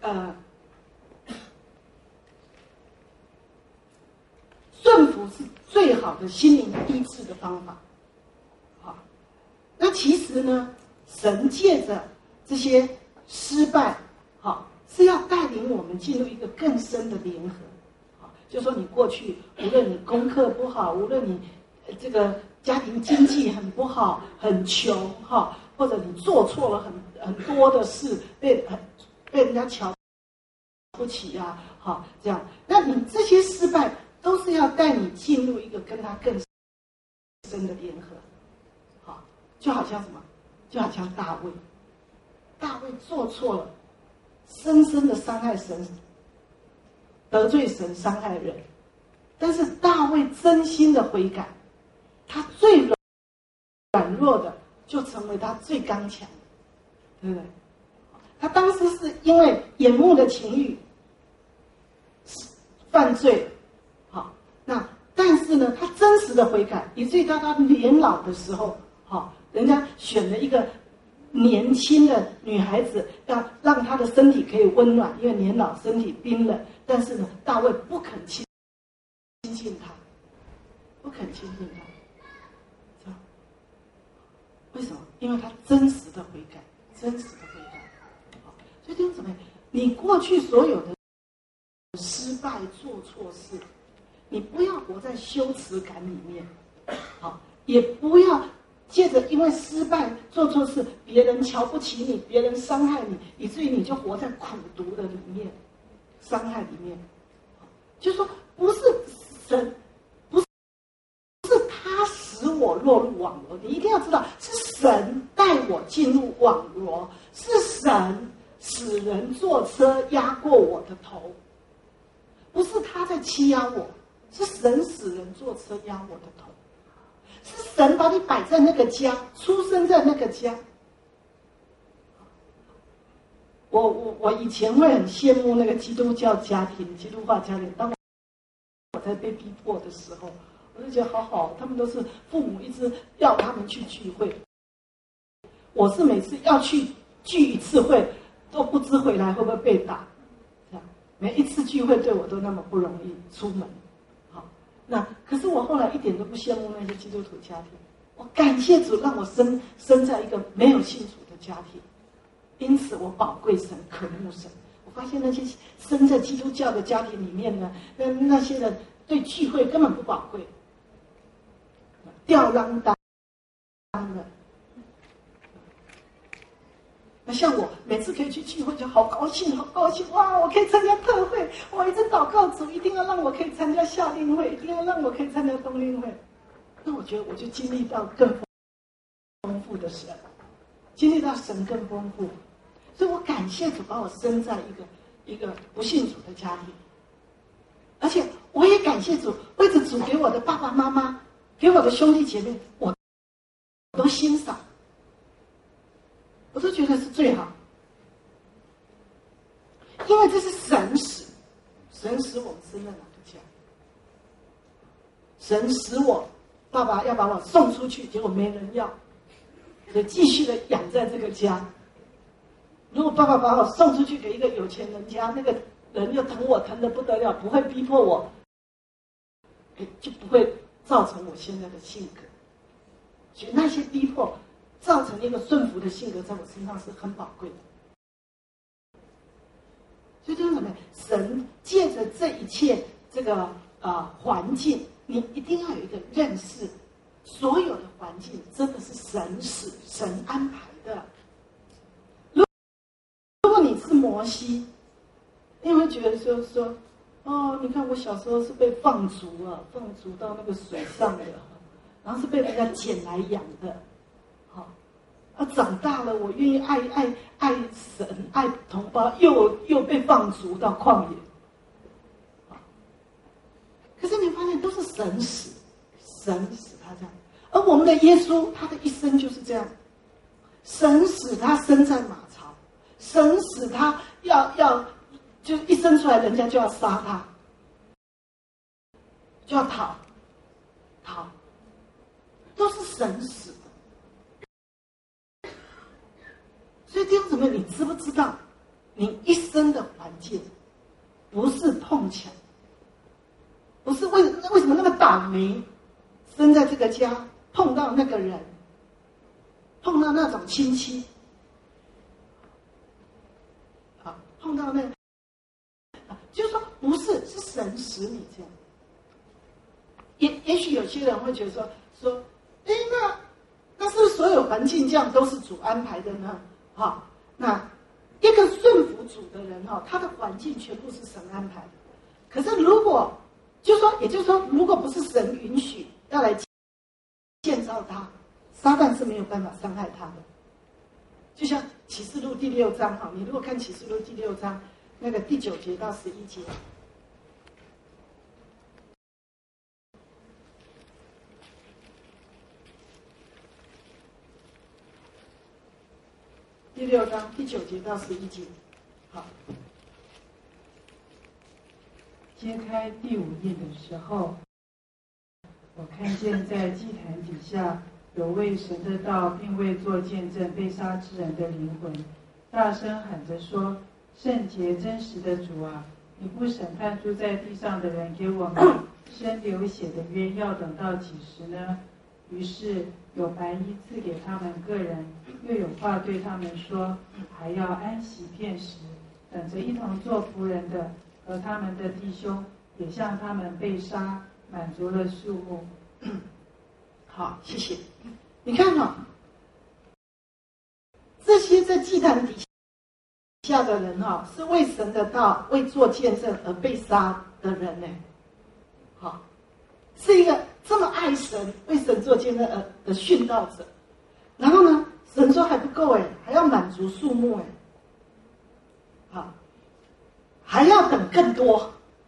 顺服是最好的心灵医治的方法。好，那其实呢，神借着这些失败，好，是要带领我们进入一个更深的联合。好，就说你过去无论你功课不好，无论你这个家庭经济很不好，很穷哈，或者你做错了很多的事，被人家瞧不起啊，好，这样，那你这些失败都是要带你进入一个跟他更深的联合。好，就好像什么？就好像大卫做错了，深深的伤害神，得罪神，伤害人，但是大卫真心的悔改，他最软弱的就成为他最刚强的，对不对？他当时是因为眼目的情欲犯罪，好，那但是呢，他真实的悔改，以至于到他年老的时候，好，人家选了一个年轻的女孩子，要让她的身体可以温暖，因为年老身体冰冷，但是呢，大卫不肯亲近她，不肯亲近她，为什么？因为他真实的悔改，真实的悔改。好，所以弟兄姊妹，你过去所有的失败、做错事，你不要活在羞耻感里面。好， 也不要借着因为失败做错事，别人瞧不起你，别人伤害你，以至于你就活在苦毒的里面，伤害里面。就是说，不是神，不是他使我落入网罗，你一定要知道，是神带我进入网罗，是神使人坐车压过我的头，不是他在欺压我，是神使人坐车压我的头，是神把你摆在那个家，出生在那个家。我以前会很羡慕那个基督教家庭、基督化家庭。当我在被逼迫的时候，我就觉得好好，他们都是父母一直要他们去聚会。我是每次要去聚一次会，都不知回来会不会被打。这样每一次聚会对我都那么不容易出门。好，那可是我后来一点都不羡慕那些基督徒家庭。我感谢主，让我生在一个没有信主的家庭。因此我宝贵神，渴慕神。我发现那些生在基督教的家庭里面呢，那些人对聚会根本不宝贵，吊郎当的。那像我每次可以去聚会就好高兴，好高兴哇！我可以参加特会，我一直祷告主，一定要让我可以参加夏令会，一定要让我可以参加冬令会。那我觉得我就经历到更丰富的神，经历到神更丰富。所以我感谢主把我生在一个不信主的家庭，而且我也感谢主，为着主给我的爸爸妈妈，给我的兄弟姐妹，我都欣赏，我都觉得是最好，因为这是神使我们生在哪个家，神使我爸爸要把我送出去，结果没人要，所以继续的养在这个家。如果爸爸把我送出去给一个有钱人家，那个人又疼我疼得不得了，不会逼迫我，就不会造成我现在的性格。所以那些逼迫造成一个顺服的性格，在我身上是很宝贵的。所以就是什么？神借着这一切这个环境，你一定要有一个认识，所有的环境真的是神使、神安排的。如果你是摩西，你会觉得说，哦，你看我小时候是被放逐到那个水上的，然后是被人家捡来养的，好，长大了我愿意爱神爱同胞，又被放逐到旷野，可是你发现都是神使他这样，而我们的耶稣他的一生就是这样，神使他生在马槽。神使他要就一生出来，人家就要杀他，就要逃，都是神使的。所以弟兄姊妹，你知不知道，你一生的环境不是碰巧，不是为什么那么倒霉，生在这个家碰到那个人，碰到那种亲戚。碰到那个，就是说不是神使你这样。也许有些人会觉得说，那是不是所有环境这样都是主安排的呢？那一个顺服主的人他的环境全部是神安排的。可是如果也就是说，如果不是神允许要来建造他，撒旦是没有办法伤害他的。就像启示录第6章你如果看启示录第6章那个第9节到11节，第6章第9节到11节，好。 揭开第5印的时候，我看见在祭坛底下有为神的道并未做见证被杀之人的灵魂，大声喊着说：圣洁真实的主啊，你不审判住在地上的人，给我们生流血的约要等到几时呢？于是有白衣赐给他们个人，又有话对他们说，还要安息片时，等着一同做仆人的和他们的弟兄也像他们被杀，满足了数目。好， 好，谢谢。你看哈、这些在祭坛底下的人哈、是为神的道、为做见证而被杀的人呢。好，是一个这么爱神、为神做见证的殉道者。然后呢，神说还不够哎，还要满足数目哎。好，还要等更多。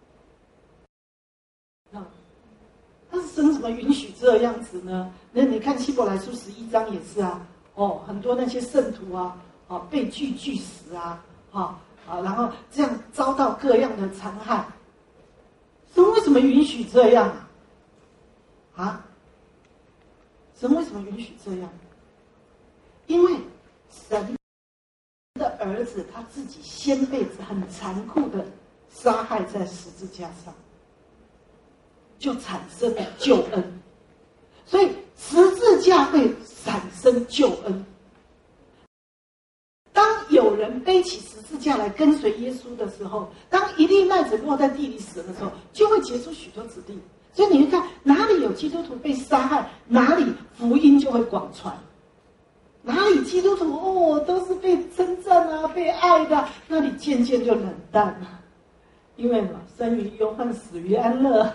但是神怎么允许这样子呢？那你看希伯来书11章也是啊，很多那些圣徒啊，被拒死啊，然后这样遭到各样的残害。神为什么允许这样啊？神为什么允许这样？因为神的儿子他自己先辈子很残酷的杀害在十字架上，就产生了救恩。所以十字架会产生救恩。当有人背起十字架来跟随耶稣的时候，当一粒麦子落在地里死的时候，就会结出许多子弟。所以你会看哪里有基督徒被杀害，哪里福音就会广传。哪里基督徒都是被称赞啊、被爱的，那里渐渐就冷淡了。因为嘛，生于忧患，死于安乐。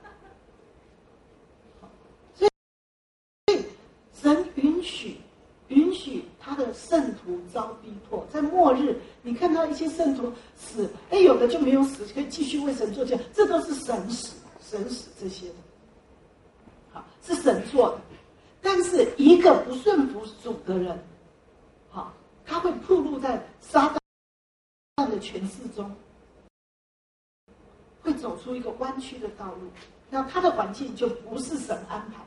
所以神允许他的圣徒遭逼迫，在末日，你看到一些圣徒死，有的就没有死，可以继续为神做见，这都是神使这些的，好，是神做的。但是一个不顺服主的人，好，他会暴露在撒旦的权势中，会走出一个弯曲的道路。那他的环境就不是神安排，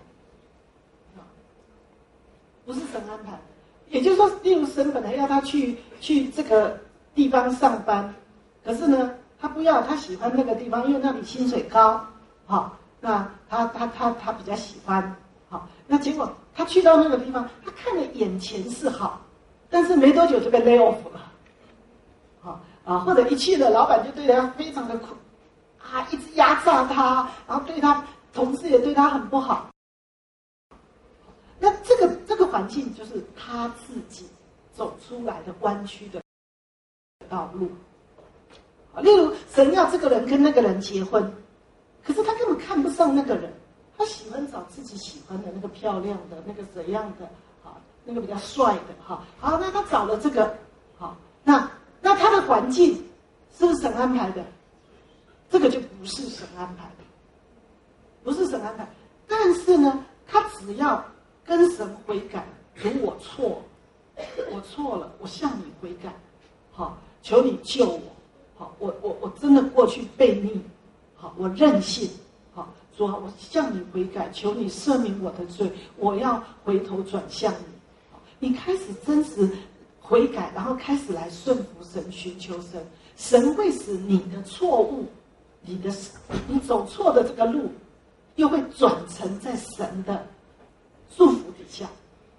不是神安排。也就是说，例如神本来要他去这个地方上班，可是呢，他不要，他喜欢那个地方，因为那里薪水高，好，那他比较喜欢。好，那结果他去到那个地方，他看了眼前是好，但是没多久就被 lay off 了，好或者一去了，老板就对他非常的苦，一直压榨他，然后对他同事也对他很不好。那这个环境就是他自己走出来的弯曲的道路。例如，神要这个人跟那个人结婚，可是他根本看不上那个人。他喜欢找自己喜欢的那个漂亮的那个怎样的，那个比较帅的，好，那他找了这个，好，那他的环境是不是神安排的？这个就不是神安排的，不是神安排。但是呢，他只要跟神悔改，主我错了，我向你悔改，好，求你救我，好，我真的过去悖逆，好，我任性。主啊，我向你悔改，求你赦免我的罪，我要回头转向你。你开始真实悔改，然后开始来顺服神，寻求神，神会使你的错误，你走错的这个路，又会转成在神的祝福底下，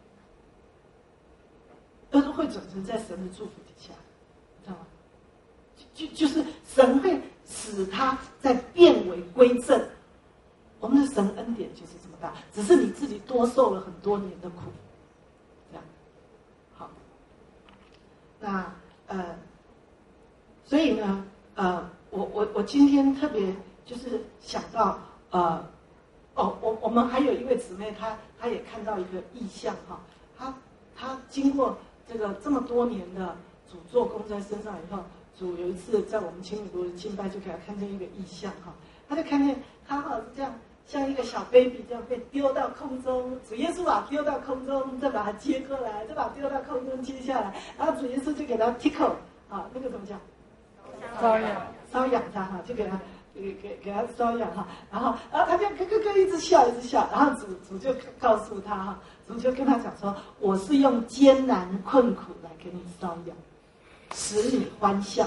会转成在神的祝福底下，知道吗？就是神会使他在变为归正。我们的神恩典就是这么大，只是你自己多受了很多年的苦，这样。好，那所以呢，我今天特别就是想到，我们还有一位姊妹，她也看到一个异象哈，她经过这么多年的主做工在身上以后，主有一次在我们青旅的敬拜就给她看见一个异象哈，她就看见她好像这样。像一个小 baby 这样被丢到空中，主耶稣把丢到空中，再把它接过来，再把它丢到空中接下来，然后主耶稣就给他 tickle 那个怎么讲？搔痒他哈，就给他搔痒哈，然后他就咯一直笑，然后主就告诉他哈，主就跟他讲说，我是用艰难困苦来给你搔痒，使你欢笑。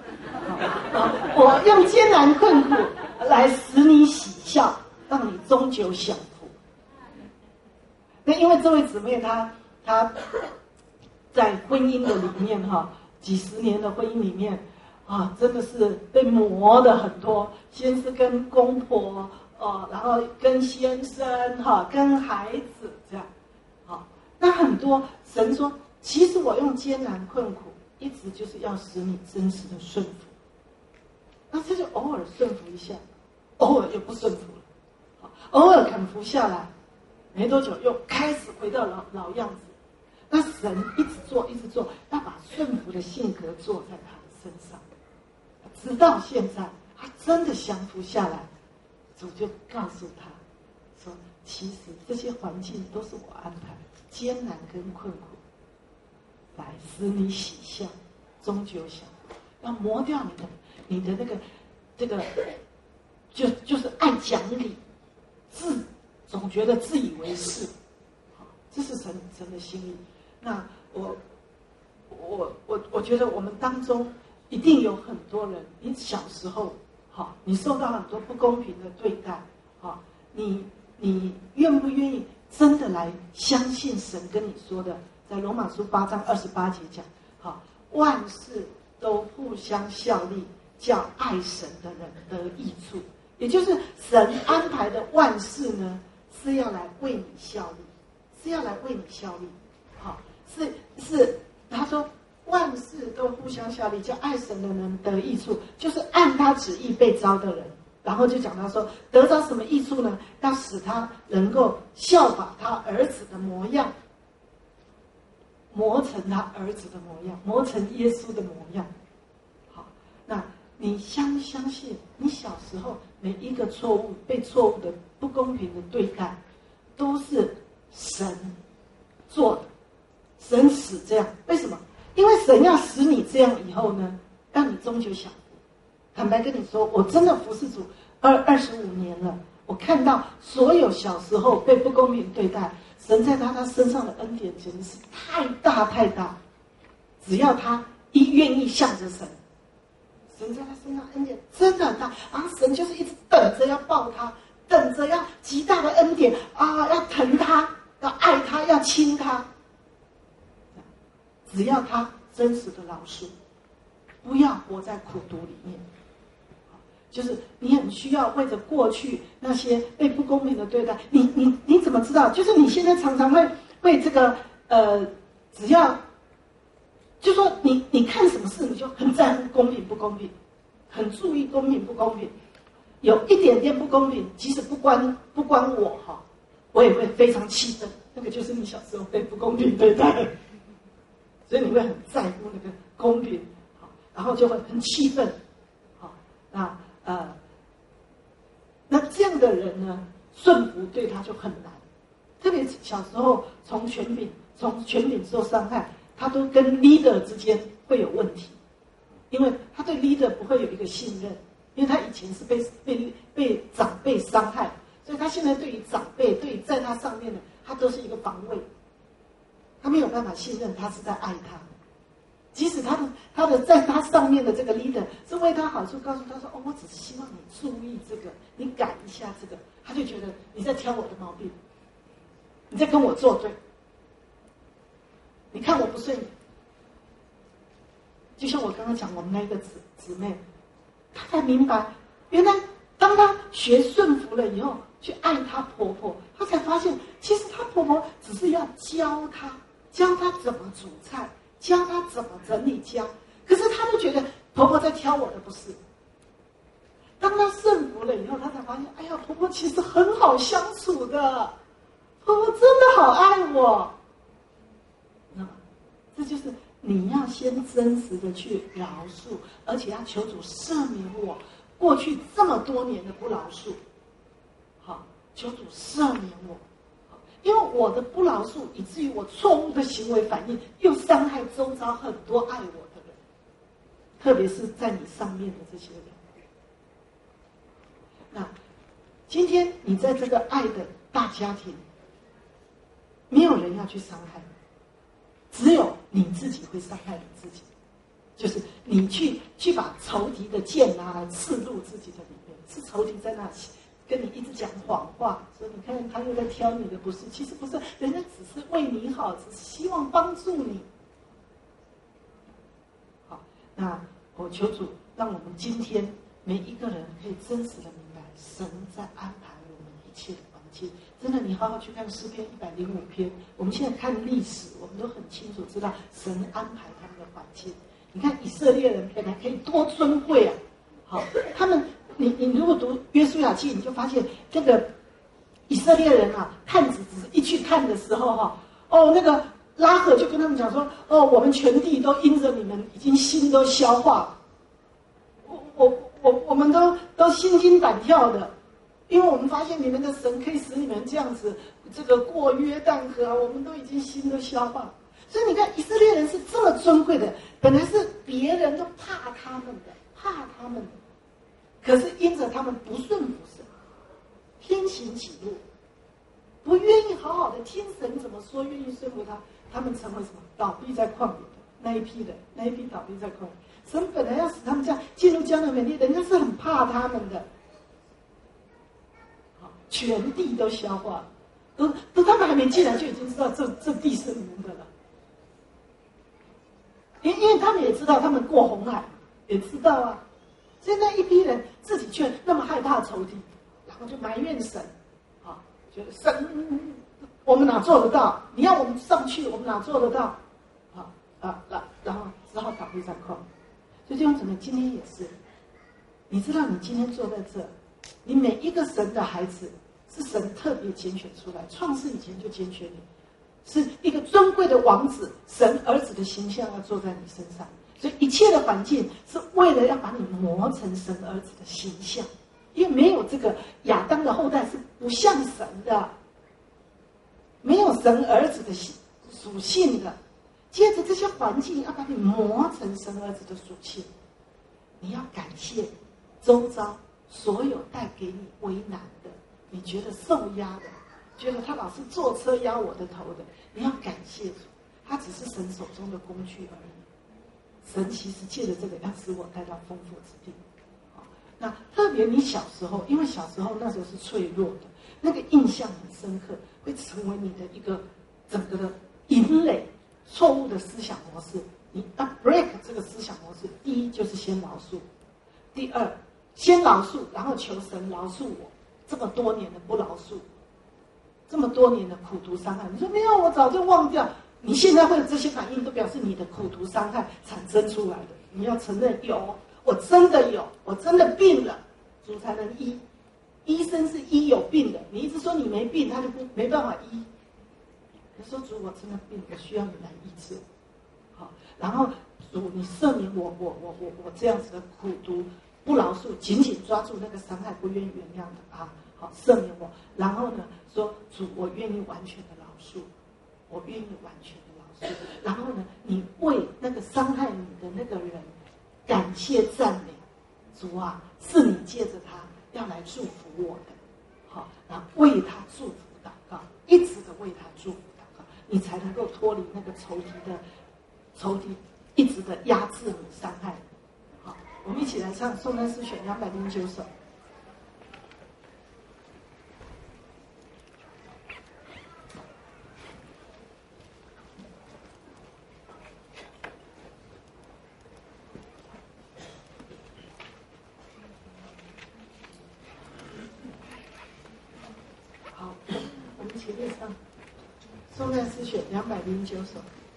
我用艰难困苦来使你喜笑。让你终究享福。那因为这位姊妹她在婚姻的里面几十年的婚姻里面真的是被磨的很多。先是跟公婆然后跟先生哈，跟孩子这样，好，那很多神说，其实我用艰难困苦，一直就是要使你真实的顺服。那这就偶尔顺服一下，偶尔又不顺服了，好，偶尔肯服下来，没多久又开始回到老样子。那神一直做，一直做，要把顺服的性格做在他的身上，直到现在，他真的降服下来，主就告诉他说：“其实这些环境都是我安排，艰难跟困苦，来使你喜笑，终究降服，要磨掉你的那个这个，就是爱讲理，总觉得自以为是，好，这是神的心意。那我觉得我们当中一定有很多人，你小时候好，你受到很多不公平的对待，好，你愿不愿意真的来相信神跟你说的，在罗马书8章28节讲，好，万事都互相效力，叫爱神的人得益处。也就是神安排的万事呢，是要来为你效力，是要来为你效力。好，是他说万事都互相效力，叫爱神的人得益处，就是按他旨意被招的人。然后就讲他说得到什么益处呢？要使他能够效法他儿子的模样，磨成他儿子的模样，磨成耶稣的模样。好，那你相信你小时候每一个错误，被错误的不公平的对待，都是神做的，神使这样。为什么？因为神要使你这样以后呢，让你终究降服。坦白跟你说，我真的服侍主25年了，我看到所有小时候被不公平对待，神在他身上的恩典简直是太大太大。只要他一愿意向着神，神在他身上恩典真的很大，然后神就是一直等着要抱他，等着要极大的恩典啊，要疼他，要爱他，要亲他。只要他真实的饶恕，不要活在苦毒里面。就是你很需要为着过去那些被不公平的对待，你怎么知道？就是你现在常常会为这个只要就说你看什么事你就很在乎公平不公平，很注意公平不公平，有一点点不公平，即使不关我哈，我也会非常气愤。那个就是你小时候被不公平对待，所以你会很在乎那个公平，好，然后就会很气愤，好，那这样的人呢，顺服对他就很难。特别小时候从权柄受伤害，他都跟 leader 之间会有问题，因为他对 leader 不会有一个信任，因为他以前是被长辈伤害，所以他现在对于长辈，对于在他上面的，他都是一个防卫，他没有办法信任他是在爱他。即使他的在他上面的这个 leader 是为他好处，告诉他说：“哦，我只是希望你注意这个，你改一下这个。”他就觉得你在挑我的毛病，你在跟我作对，你看我不顺眼。就像我刚刚讲，我们那个姊妹，她才明白，原来当她学顺服了以后，去爱她婆婆，她才发现，其实她婆婆只是要教她怎么煮菜。教他怎么整理家，可是他都觉得婆婆在挑我的不是。当他顺服了以后，他才发现，哎呀，婆婆其实很好相处的，婆婆真的好爱我。那这就是你要先真实的去饶恕，而且要求主赦免我过去这么多年的不饶恕。好，求主赦免我。因为我的不饶恕，以至于我错误的行为反应，又伤害周遭很多爱我的人，特别是在你上面的这些人。那今天你在这个爱的大家庭，没有人要去伤害你，只有你自己会伤害你自己。就是你去把仇敌的剑拿来刺入自己的里面，是仇敌在那里跟你一直讲谎话，说你看他又在挑你的不是，其实不是，人家只是为你好，只是希望帮助你。好，那我求主让我们今天每一个人可以真实的明白， 神在安排我们一切的环境。真的，你好好去看诗篇105篇，我们现在看历史，我们都很清楚知道神安排他们的环境。你看以色列人本来可以多尊贵啊，好，他们你如果读约书亚记，你就发现这个以色列人啊，探子只是一去看的时候哈，那个拉合就跟他们讲说，我们全地都因着你们已经心都消化了，我们都心惊胆跳的。因为我们发现你们的神可以使你们这样子，这个过约旦河啊，我们都已经心都消化。所以你看，以色列人是这么尊贵的，本来是别人都怕他们的，可是因着他们不顺服神，偏行己路，不愿意好好的听神怎么说，愿意顺服他，他们成为什么？倒闭在旷野的那一批倒闭在旷野。神本来要使他们这样进入迦南美地，人家是很怕他们的。全地都消化了，都他们还没进来就已经知道这地是你们的了。因为他们也知道他们过红海，也知道啊。所以那一批人自己却那么害怕仇敌，然后就埋怨神，觉得神我们哪做得到？你要我们上去，我们哪做得到？然后只好倒闭在旷野。所以弟兄姊妹，今天也是，你知道你今天坐在这，你每一个神的孩子是神特别拣选出来，创世以前就拣选你，是一个尊贵的王子，神儿子的形象要坐在你身上。所以一切的环境是为了要把你磨成神儿子的形象，因为没有这个亚当的后代是不像神的，没有神儿子的属性的。接着这些环境要把你磨成神儿子的属性，你要感谢周遭所有带给你为难的，你觉得受压的，觉得他老是坐车压我的头的，你要感谢主，他只是神手中的工具而已。神其实借着这个要使我带到丰富之地。那特别你小时候，因为小时候那时候是脆弱的，那个印象很深刻，会成为你的一个整个的引垒，错误的思想模式。你要 break 这个思想模式，第一就是先饶恕，第二先饶恕，然后求神饶恕我这么多年的不饶恕，这么多年的苦毒伤害。你说没有，我早就忘掉。你现在会有这些反应，都表示你的苦毒伤害产生出来的。你要承认有，我真的有，我真的病了，主才能医。医生是医有病的，你一直说你没病，他就没办法医。你说主，我真的病，我需要你来医治。好，然后主，你赦免我这样子的苦毒不饶恕，紧紧抓住那个伤害，不愿意原谅的啊，好，赦免我。然后呢，说主，我愿意完全的饶恕。我愿意完全的饶恕，然后呢，你为那个伤害你的那个人感谢赞美，主啊，是你借着他要来祝福我的，好，然后为他祝福祷告，一直的为他祝福祷告，你才能够脱离那个仇敌一直的压制你、伤害你。好，我们一起来唱颂赞诗选209首。颂赞诗选209首。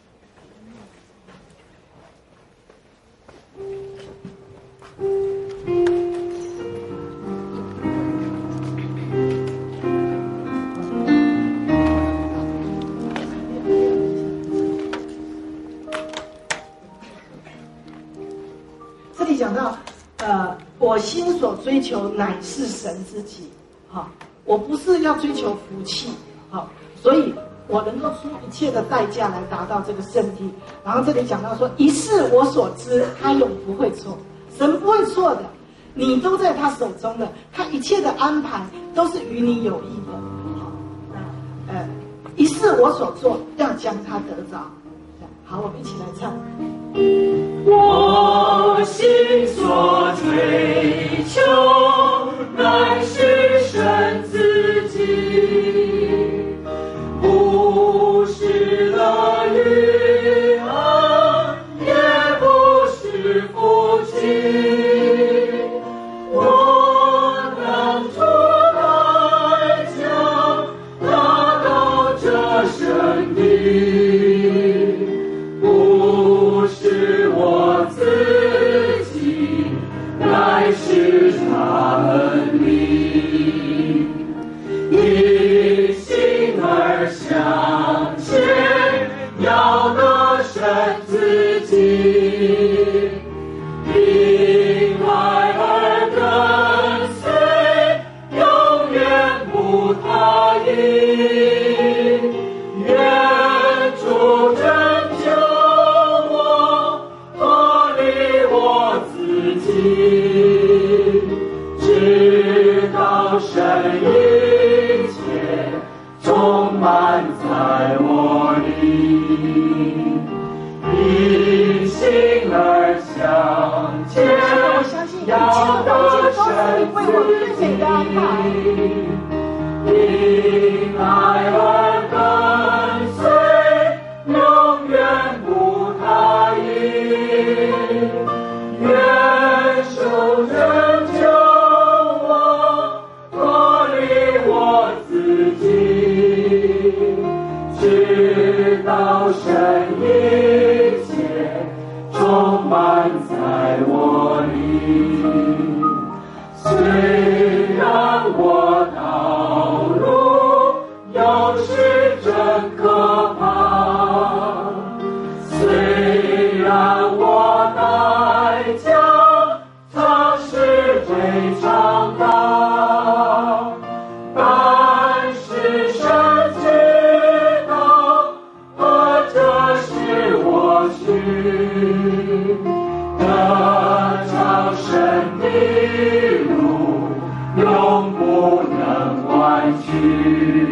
这里讲到，我心所追求乃是神之己，好，我不是要追求福气，好，所以我能够出一切的代价来达到这个圣地。然后这里讲到说，一是我所知，他永不会错，神不会错的，你都在他手中的，他一切的安排都是与你有益的。好，一是我所做，要将他得着。好，我们一起来唱。 我心所追求，乃是神自己。不是乐与恩，也不是福气，我能生命，不是我自己，乃是他恩灵。一心而向前，要得胜自己，因爱而跟随，永远不他意。愿主拯救我，脱离我自己，直到神一切充满在我里，一心而向前， 我相信一切的环境都是你为我最美的安排。 因爱而跟随，永远不他意。愿受拯救我，脱离我自己，直到神一切充满在我里。虽然我道路有时真可怕，虽然我代价曾是非常大，但是神知道，这是我需得着神的路，永不能弯曲。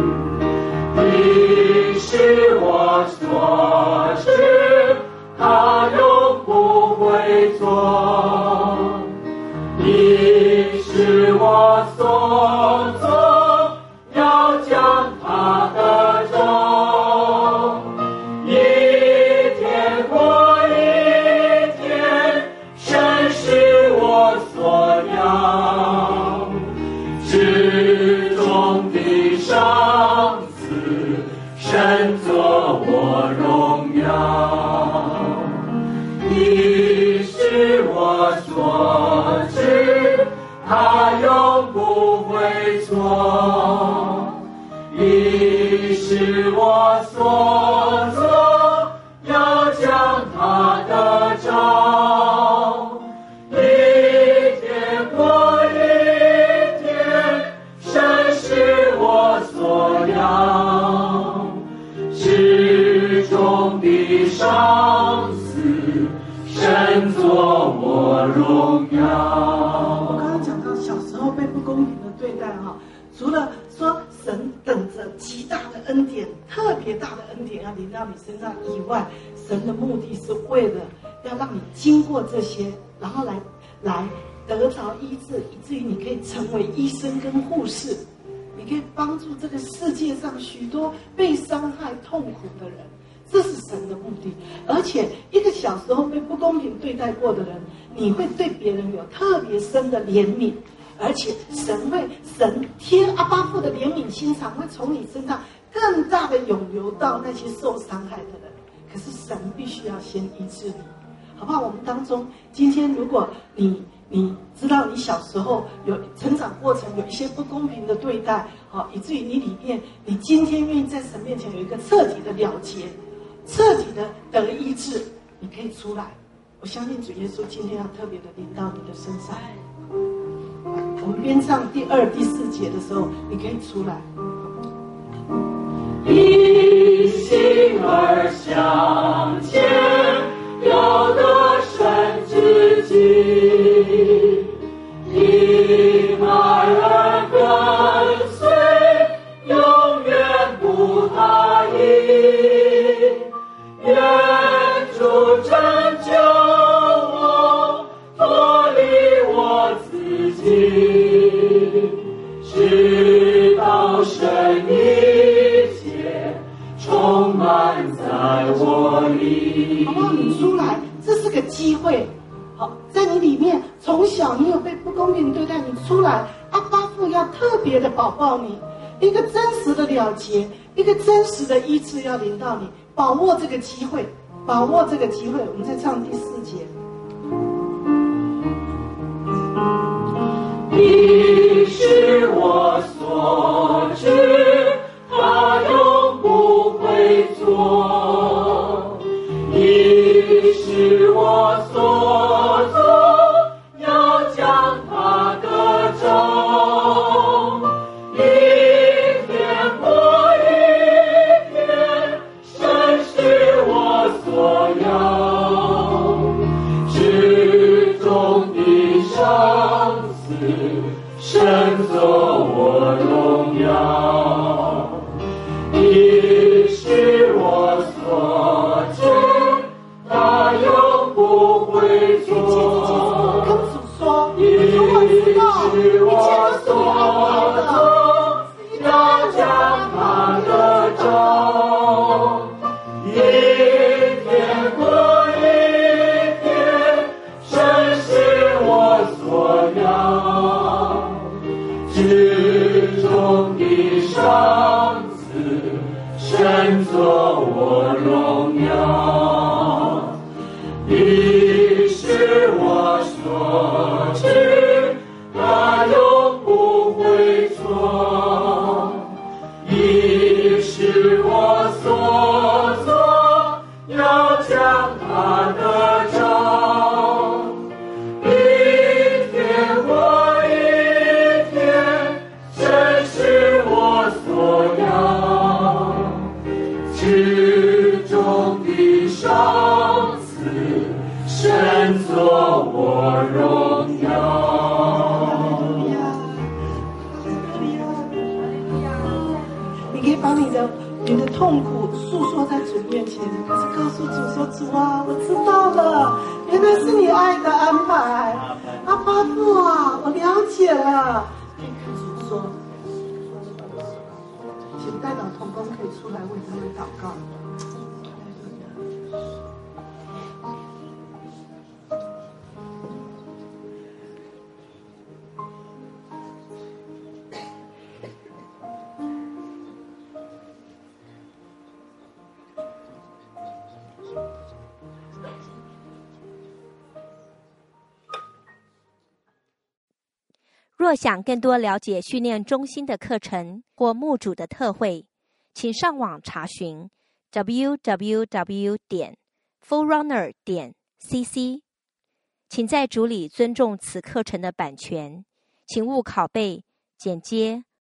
你是我所知，他永不会错。你是我所做，要将他得着。一天过一天，神是我所要，至终的赏赐，神作我荣耀。你是我所知，他永不会错。你是我所做，要将他得着。一天过一天，神是我所要，至终的赏赐，神作我荣耀。 我刚刚讲到小时候被不公平的对待哈，除了说神等着极大的恩典、特别大的恩典要临到你身上以外，神的目的是为了要让你经过这些，然后来得着医治，以至于你可以成为医生跟护士，你可以帮助这个世界上许多被伤害、痛苦的人。这是神的目的。而且一个小时候被不公平对待过的人，你会对别人有特别深的怜悯，而且神天阿爸父的怜悯心肠会从你身上更大的涌流到那些受伤害的人。可是神必须要先医治你，好不好？我们当中今天如果你知道你小时候有成长过程有一些不公平的对待，好，以至于你里面你今天愿意在神面前有一个彻底的了结，彻底的得医治，你可以出来。我相信主耶稣今天要特别的临到你的身上。我们边唱第2、第4节的时候，你可以出来。 一心而向前，要得胜自己，因爱而跟随，永远不他意。愿主拯救我，脱离我自己，直到神一切充满在我里。 好不好？你出来，这是个机会。好，在你里面，从小你有被不公平对待，你出来，阿爸父要特别的保抱你，一个真实的了结， 一个真实的医治要临到你，把握这个机会，把握这个机会。我们再唱第4节。 你是我所知，他永不会错。你是我所做，要将他得着。一天过一天，神是我所要。至终的生神作我荣耀，你是我所知，他永不会错。 跟主说，主我知道，一切都是你安排的， 要将他得着。一天过一天，神是我所要。至终的赏赐，神作我荣耀。你是我所知，他永不会错。你是我所做，要将他得着。一天过一天，神是我所要。至终的赏赐，神作我荣耀。 你可以把你的痛苦诉说在主面前，可是告诉主说：主啊，我知道了，原来是你爱的安排。阿爸父啊，我了解了。可以跟主说，请代表同工可以出来为他们祷告。 若想更多了解训练中心的课程或牧主的特会，请上网查询 www.forerunner.cc。请在主里尊重此课程的版权，请勿拷贝、剪接